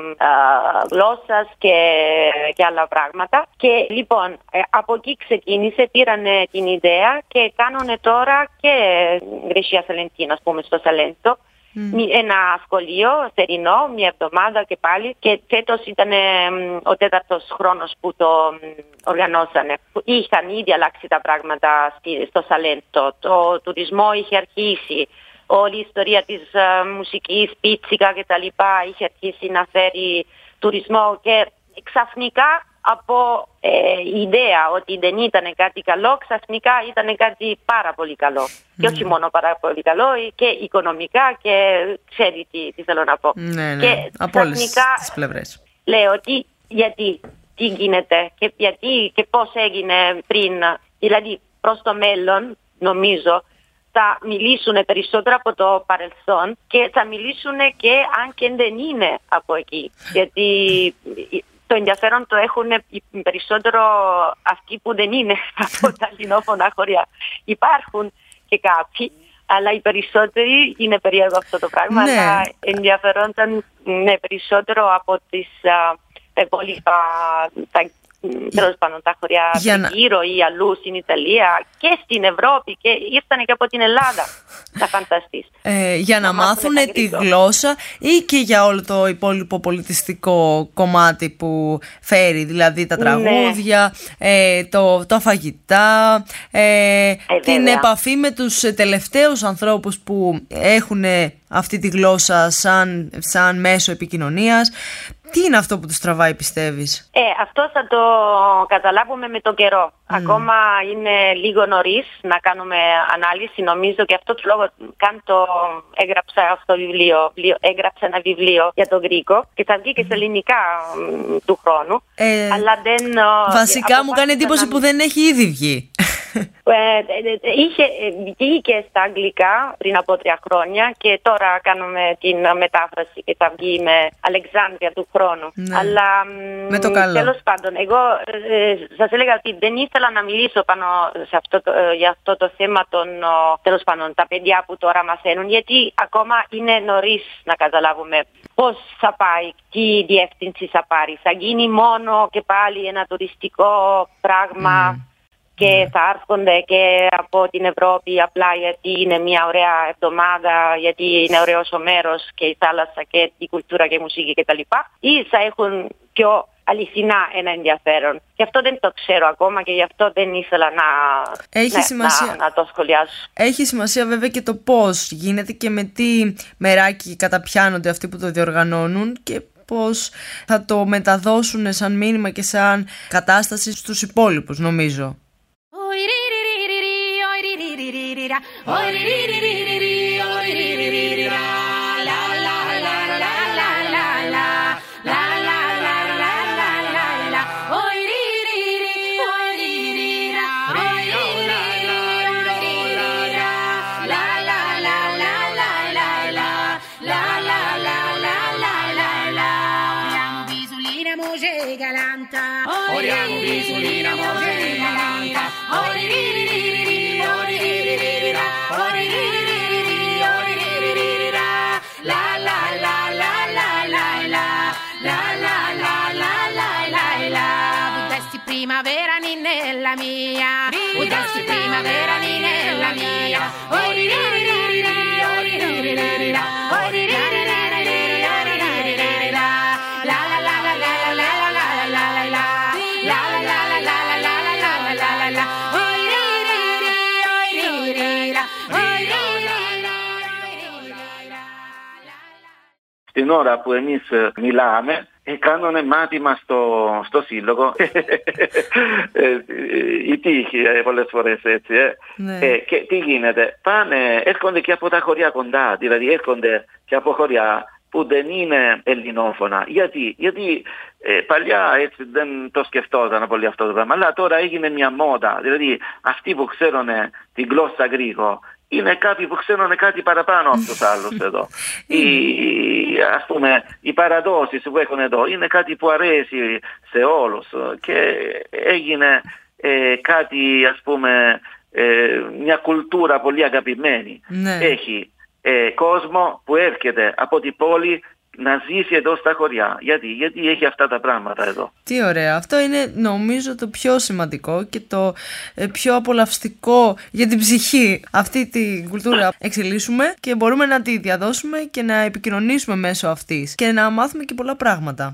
γλώσσας και, και άλλα πράγματα. Και λοιπόν από εκεί ξεκίνησε, πήραν την ιδέα και κάνουν τώρα και Γκρεσία Σαλεντίνα, ας πούμε, στο Σαλέντο. Mm. Ένα σχολείο θερινό, μια εβδομάδα και πάλι, και φέτος ήταν ο τέταρτος χρόνος που το οργανώσανε. Είχαν ήδη αλλάξει τα πράγματα στο Σαλέντο, το τουρισμό είχε αρχίσει, όλη η ιστορία της uh, μουσικής, πίτσικα και τα λοιπά είχε αρχίσει να φέρει τουρισμό, και ξαφνικά από ε, η ιδέα ότι δεν ήταν κάτι καλό, ξαφνικά ήταν κάτι πάρα πολύ καλό. Mm. Και όχι μόνο πάρα πολύ καλό, και οικονομικά, και ξέρει τι, τι θέλω να πω. Ναι, ναι. Και από όλες τις πλευρές. Λέω ότι γιατί, τι γίνεται και γιατί και πώς έγινε πριν. Δηλαδή προς το μέλλον, νομίζω, θα μιλήσουν περισσότερο από το παρελθόν και θα μιλήσουν και αν και δεν είναι από εκεί. Γιατί το ενδιαφέρον το έχουν περισσότερο αυτοί που δεν είναι από τα ελληνόφωνα χωριά. Υπάρχουν και κάποιοι, αλλά οι περισσότεροι, είναι περίεργο αυτό το πράγμα, ναι, αλλά ενδιαφερόνταν, ναι, περισσότερο από τις υπόλοιπα, τα τέλος πάντων τα χωριά να... γύρω ή αλλού στην Ιταλία και στην Ευρώπη, και ήρθαν και από την Ελλάδα. Να φανταστείς. Ε, για να, να μάθουν τη γλώσσα ή και για όλο το υπόλοιπο πολιτιστικό κομμάτι που φέρει, δηλαδή τα τραγούδια, ναι, ε, το, τα φαγητά, ε, ε, την επαφή με τους τελευταίους ανθρώπους που έχουν αυτή τη γλώσσα σαν, σαν μέσο επικοινωνίας. Τι είναι αυτό που τους τραβάει, πιστεύεις? Ε, αυτό θα το καταλάβουμε με τον καιρό. Mm. Ακόμα είναι λίγο νωρίς να κάνουμε ανάλυση. Νομίζω και αυτό το λόγο καν το έγραψα αυτό βιβλίο. Έγραψα ένα βιβλίο για τον Γκρίκο και θα βγει και σε ελληνικά του χρόνου. Ε, αλλά δεν, βασικά μου κάνει εντύπωση να... που δεν έχει ήδη βγει. Είχε βγήκε στα αγγλικά πριν από τρία χρόνια και τώρα κάνουμε την μετάφραση και θα βγει με Αλεξάνδρεια του χρόνου. Ναι. Αλλά με το καλό. Τέλος πάντων, εγώ ε, σας έλεγα ότι δεν ήθελα να μιλήσω πάνω σε αυτό το, ε, για αυτό το θέμα των τέλος πάντων τα παιδιά που τώρα μαθαίνουν, γιατί ακόμα είναι νωρίς να καταλάβουμε πώς θα πάει, τι διεύθυνση θα πάρει. Θα γίνει μόνο και πάλι ένα τουριστικό πράγμα mm. και θα έρχονται και από την Ευρώπη απλά γιατί είναι μια ωραία εβδομάδα, γιατί είναι ωραίος ο μέρος και η θάλασσα και η κουλτούρα και η μουσική κτλ. Ή θα έχουν πιο αληθινά ένα ενδιαφέρον. Γι' αυτό δεν το ξέρω ακόμα και γι' αυτό δεν ήθελα να, Έχει ναι, σημασία. να, να το σχολιάσω. Έχει σημασία βέβαια και το πώς γίνεται και με τι μεράκι καταπιάνονται αυτοί που το διοργανώνουν και πώς θα το μεταδώσουν σαν μήνυμα και σαν κατάσταση στους υπόλοιπους, νομίζω. Primavera ninella mia, udesti primavera ninella mia, oriririri, oriririri, oriririri, oriririri, la la la la la la la la la la la la la, la la la la la la la la la la la la, oriririri, oriririri, oriririri. Στην ώρα που εμείς μιλάμε, κάνουν μάθημα στο, στο σύλλογο η τύχη πολλές φορές έτσι ε. Ναι. Ε, και τι γίνεται, πάνε, έρχονται και από τα χωριά κοντά, δηλαδή έρχονται και από χωριά που δεν είναι ελληνόφωνα. Γιατί, Γιατί ε, παλιά έτσι δεν το σκεφτόταν πολύ αυτό το πράγμα, αλλά τώρα έγινε μια μόδα, δηλαδή αυτοί που ξέρουν την γλώσσα Γκρίκο είναι κάποιοι που ξέρουν κάτι παραπάνω από τους άλλους εδώ. οι, ας πούμε, οι παραδόσεις που έχουν εδώ είναι κάτι που αρέσει σε όλους και έγινε ε, κάτι, ας πούμε, ε, μια κουλτούρα πολύ αγαπημένη. Ναι. Έχει ε, κόσμο που έρχεται από την πόλη να ζήσει εδώ στα χωριά. Γιατί, Γιατί έχει αυτά τα πράγματα εδώ. Τι ωραία. Αυτό είναι νομίζω το πιο σημαντικό και το ε, πιο απολαυστικό για την ψυχή. Αυτή την κουλτούρα εξελίσσουμε και μπορούμε να τη διαδώσουμε και να επικοινωνήσουμε μέσω αυτής και να μάθουμε και πολλά πράγματα.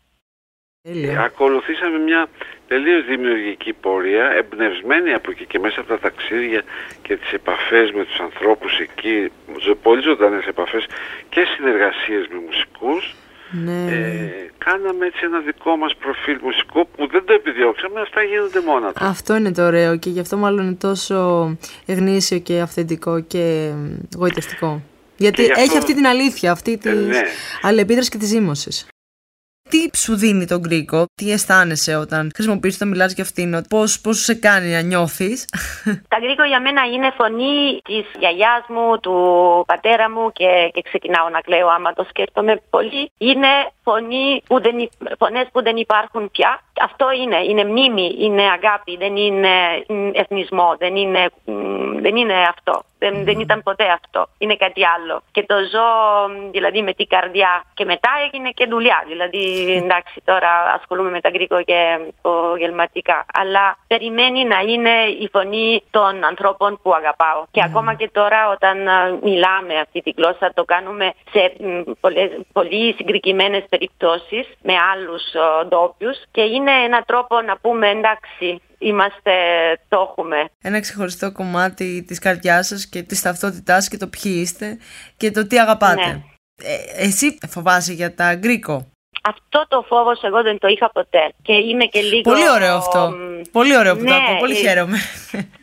Ε, ακολουθήσαμε μια τελείως δημιουργική πορεία, εμπνευσμένη από εκεί και μέσα από τα ταξίδια και τις επαφές με τους ανθρώπους εκεί, πολύ ζωντανές επαφές και συνεργασίες με μουσικούς. Ναι. Ε, κάναμε έτσι ένα δικό μας προφίλ μουσικό που δεν το επιδιώξαμε, αυτά γίνονται μόνα του. Αυτό είναι το ωραίο και γι' αυτό μάλλον είναι τόσο γνήσιο και αυθεντικό και γοητευτικό. Γιατί αυτό... έχει αυτή την αλήθεια, αυτή τη ε, ναι. αλληλεπίδραση και τη ζήμωση. Τι σου δίνει τον Γκρίκο, τι αισθάνεσαι όταν χρησιμοποιείς, όταν μιλάς για αυτήν, πώς, πώς σε κάνει να νιώθεις? Τα Γκρίκο για μένα είναι φωνή της γιαγιάς μου, του πατέρα μου και, και ξεκινάω να κλαίω άμα το σκέφτομαι πολύ. Είναι φωνή που δεν, φωνές που δεν υπάρχουν πια. Αυτό είναι, είναι μνήμη, είναι αγάπη, δεν είναι εθνισμό, δεν είναι, δεν είναι αυτό. Δεν, δεν ήταν ποτέ αυτό. Είναι κάτι άλλο. Και το ζω δηλαδή με την καρδιά. Και μετά έγινε και δουλειά. Δηλαδή, εντάξει, τώρα ασχολούμαι με τα Γκρίκο και επαγγελματικά. Αλλά περιμένει να είναι η φωνή των ανθρώπων που αγαπάω. Mm. Και ακόμα και τώρα, όταν μιλάμε αυτή τη γλώσσα, το κάνουμε σε πολλές, πολύ συγκεκριμένες περιπτώσεις με άλλους ντόπιους. Και είναι ένα τρόπο να πούμε εντάξει. Είμαστε, το έχουμε. Ένα ξεχωριστό κομμάτι της καρδιάς σας και της ταυτότητάς και το ποιοι είστε και το τι αγαπάτε. Ναι. Ε, εσύ φοβάσαι για τα Γκρίκο? Αυτό το φόβος εγώ δεν το είχα ποτέ. Και είμαι και λίγο... Πολύ ωραίο αυτό. Πολύ ωραίο που ναι, το ακούω. Πολύ χαίρομαι.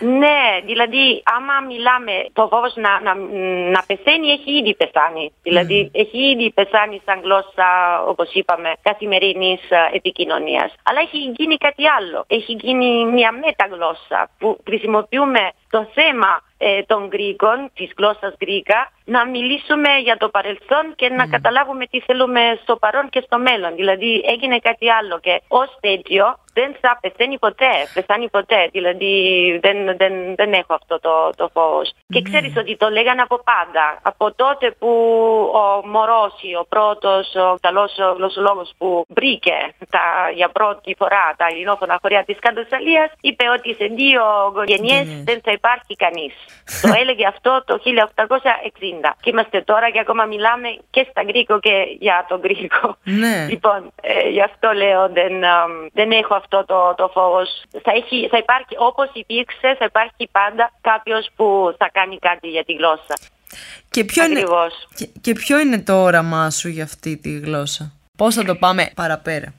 Ναι, δηλαδή άμα μιλάμε, το φόβος να, να, να πεθαίνει έχει ήδη πεθάνει. Δηλαδή mm. έχει ήδη πεθάνει σαν γλώσσα, όπως είπαμε, καθημερινής επικοινωνίας. Αλλά έχει γίνει κάτι άλλο. Έχει γίνει μια μεταγλώσσα που χρησιμοποιούμε το θέμα ε, των Γκρίκων, της γλώσσας Γκρίκα, να μιλήσουμε για το παρελθόν και να mm. καταλάβουμε τι θέλουμε στο παρόν και στο μέλλον. Δηλαδή έγινε κάτι άλλο και ως τέτοιο δεν θα πεθαίνει ποτέ, πεθάνει ποτέ. Δηλαδή δεν, δεν, δεν έχω αυτό το, το φόβος. Mm. Και ξέρεις ότι το λέγανε από πάντα. Από τότε που ο Μωρόση, ο πρώτος, ο καλός γλωσσολόγος που βρήκε τα, για πρώτη φορά τα ελληνόφωνα χωριά της Κάτω Θεσσαλίας, είπε ότι σε δύο γενιές mm. δεν θα υπάρχει κανείς. Το έλεγε αυτό το χίλια οκτακόσια εξήντα. Και είμαστε τώρα και ακόμα μιλάμε και στα Γκρίκο και για τον Γκρίκο. Ναι. Λοιπόν, ε, γι' αυτό λέω δεν, ε, δεν έχω αυτό το, το φόβος. Θα, έχει, θα υπάρχει, όπως υπήρξε, θα υπάρχει πάντα κάποιος που θα κάνει κάτι για τη γλώσσα. Και ποιο, είναι, και, και ποιο είναι το όραμά σου για αυτή τη γλώσσα? Πώς θα το πάμε παραπέρα?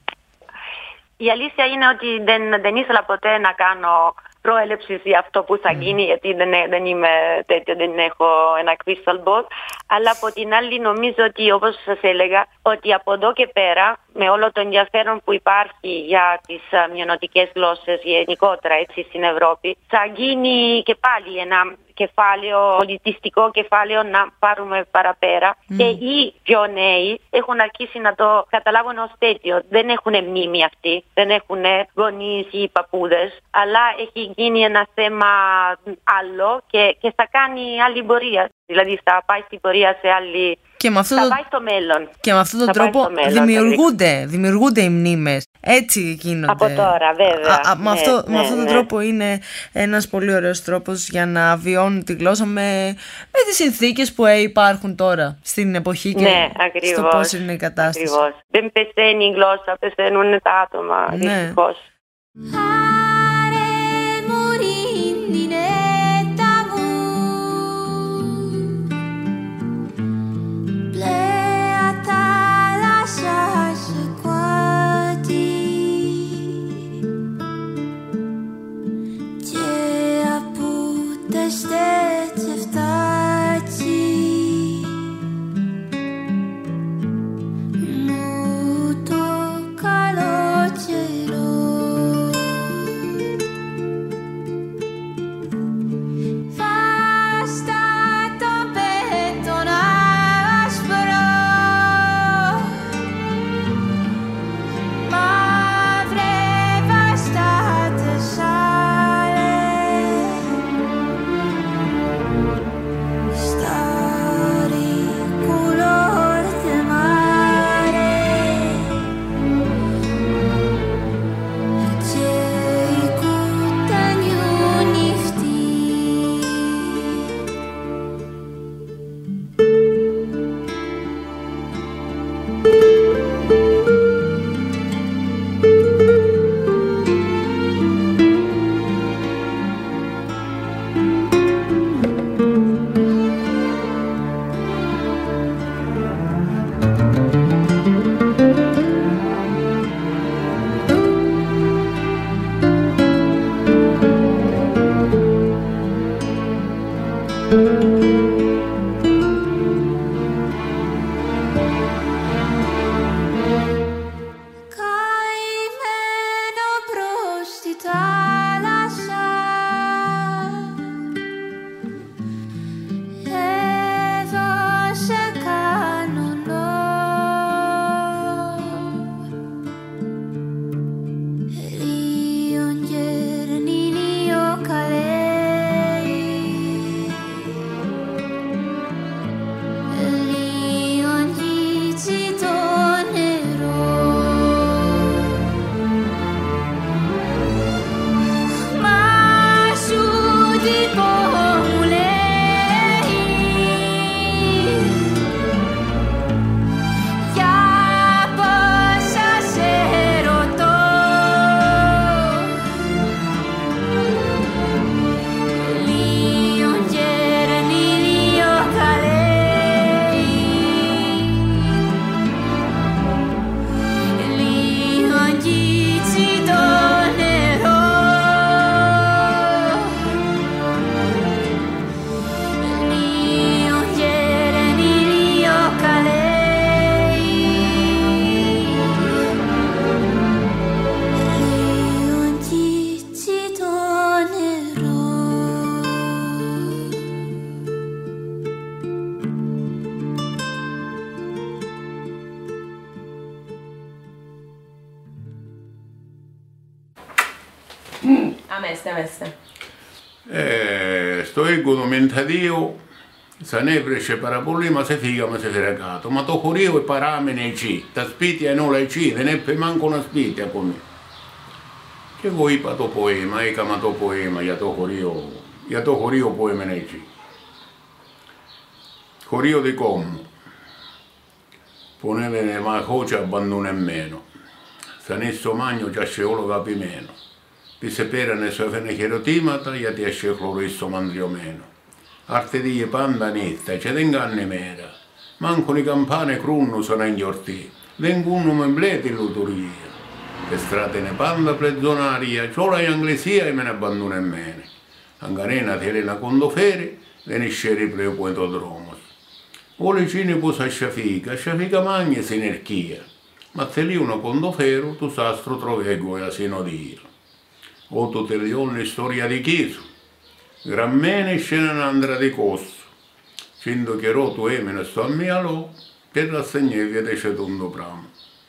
Η αλήθεια είναι ότι δεν, δεν ήθελα ποτέ να κάνω προέλευση για αυτό που θα γίνει, mm. γιατί δεν, δεν είμαι τέτοιο, δεν έχω ένα crystal ball. Αλλά από την άλλη νομίζω ότι, όπως σας έλεγα, ότι από εδώ και πέρα, με όλο το ενδιαφέρον που υπάρχει για τις μειονοτικές γλώσσες γενικότερα έτσι στην Ευρώπη, θα γίνει και πάλι ένα κεφάλαιο, πολιτιστικό κεφάλαιο να πάρουμε παραπέρα. Mm. Και οι πιο νέοι έχουν αρχίσει να το καταλάβουν ως τέτοιο. Δεν έχουν μνήμη αυτοί, δεν έχουν γονείς ή παππούδες, αλλά έχει γίνει ένα θέμα άλλο και, και θα κάνει άλλη πορεία. Δηλαδή θα πάει στην πορεία σε άλλη... Και με αυτό θα το... πάει στο μέλλον. Και με αυτόν τον τρόπο δημιουργούνται, δημιουργούνται οι μνήμες. Έτσι γίνονται. Από τώρα, βέβαια. Α, α, με ναι, αυτό, ναι, με αυτόν τον ναι. τρόπο είναι ένας πολύ ωραίος τρόπος για να βιώνουν τη γλώσσα με, με τις συνθήκες που υπάρχουν τώρα στην εποχή και ναι, ακριβώς, στο πώς είναι η κατάσταση. Ακριβώς. Δεν πεθαίνει η γλώσσα, πεθαίνουν τα άτομα. Ναι. Δυστυχώς. Αμέστε, αμέστε. Ε, στο εβδομήντα δύο, σαν έβρεσε πάρα πολύ, μας έφυγαμε σε Φερακάτο. Μα το χωρίο παράμενε εκεί. Τα σπίτια είναι όλα εκεί, δεν έπαιζε μάνκο ένα σπίτι ακόμη. Και εγώ είπα το ποέμα, έκανα το ποέμα για το χωρίο, για το χωρίο που έμενε εκεί. Χωρίο δικό μου, που έμενε μαχό και αμπαντουνεμμένο. Σαν είσαι μάνιο και ασχεόλο αγαπημένο. Τη σε πέρανε σου έφερε χειροτήματα γιατί ασχε χλωρίσω μαντριωμένο. Άρθε δίγε πάντα νύχτα και δεν κάνει μέρα. Μάνκον οι καμπάνε κρούνου σαν εν γιορτή. Δεν κούνουμε μπλε τη λειτουργία. Και στράτενε πάντα πλετζονάρια και όλα η Αγγλισία έμενε αμπαντουνεμένη. Αν κανένα θέλει να κοντοφέρει, δεν ισχυρεί πλέον που είναι το δρόμος. Όλοι εκείνοι που σας σαφίκα, σαφίκα μάνια συνερκία. Ma θέλουν κοντοφέρουν τους άστρο τροβέγκο e ασυνοδεία. Ότου τελειώνει η ιστορία δική σου. Γραμμένη σε έναν άντρα δικό σου. Συν το καιρό του έμεινε στο μυαλό και rassegnaviete σε το πράγμα.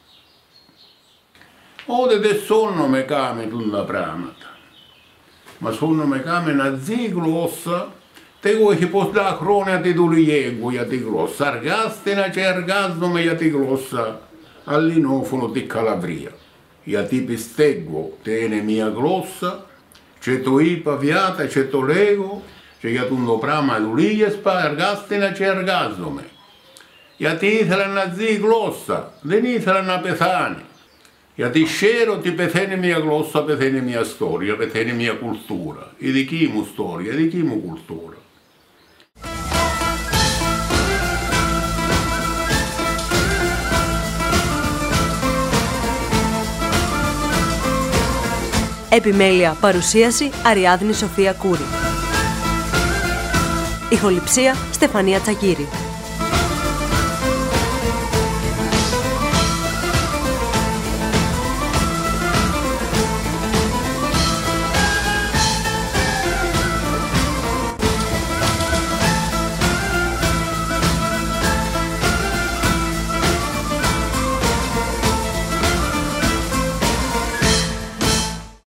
Ότε δεν σώνω με κάμε τούντα πράγματα. Μα σώνω με κάμε να ζει γλώσσα και εγώ έχει πολλά χρόνια τη δουλειέγω για τη γλώσσα. Αργάστηνα και εργάζομαι για τη γλώσσα. All'inofono di Calabria. Γιατί πιστεύω ότι είναι μια γλώσσα και το είπα βιάτα και το λέγω και για το πράγμα δουλειές πα εργάστηνα και εργάζομαι. Γιατί ήθελα να ζει γλώσσα, δεν ήθελα να πεθάνει. Γιατί ξέρω ότι πεθαίνει μια γλώσσα, πεθαίνει μια ιστορία, πεθαίνει μια κουλτούρα. Η δική μου ιστορία, η δική μου κουλτούρα. Επιμέλεια, παρουσίαση Αριάδνη Σοφία Κούρη. Ηχοληψία Στεφανία Τσακύρη.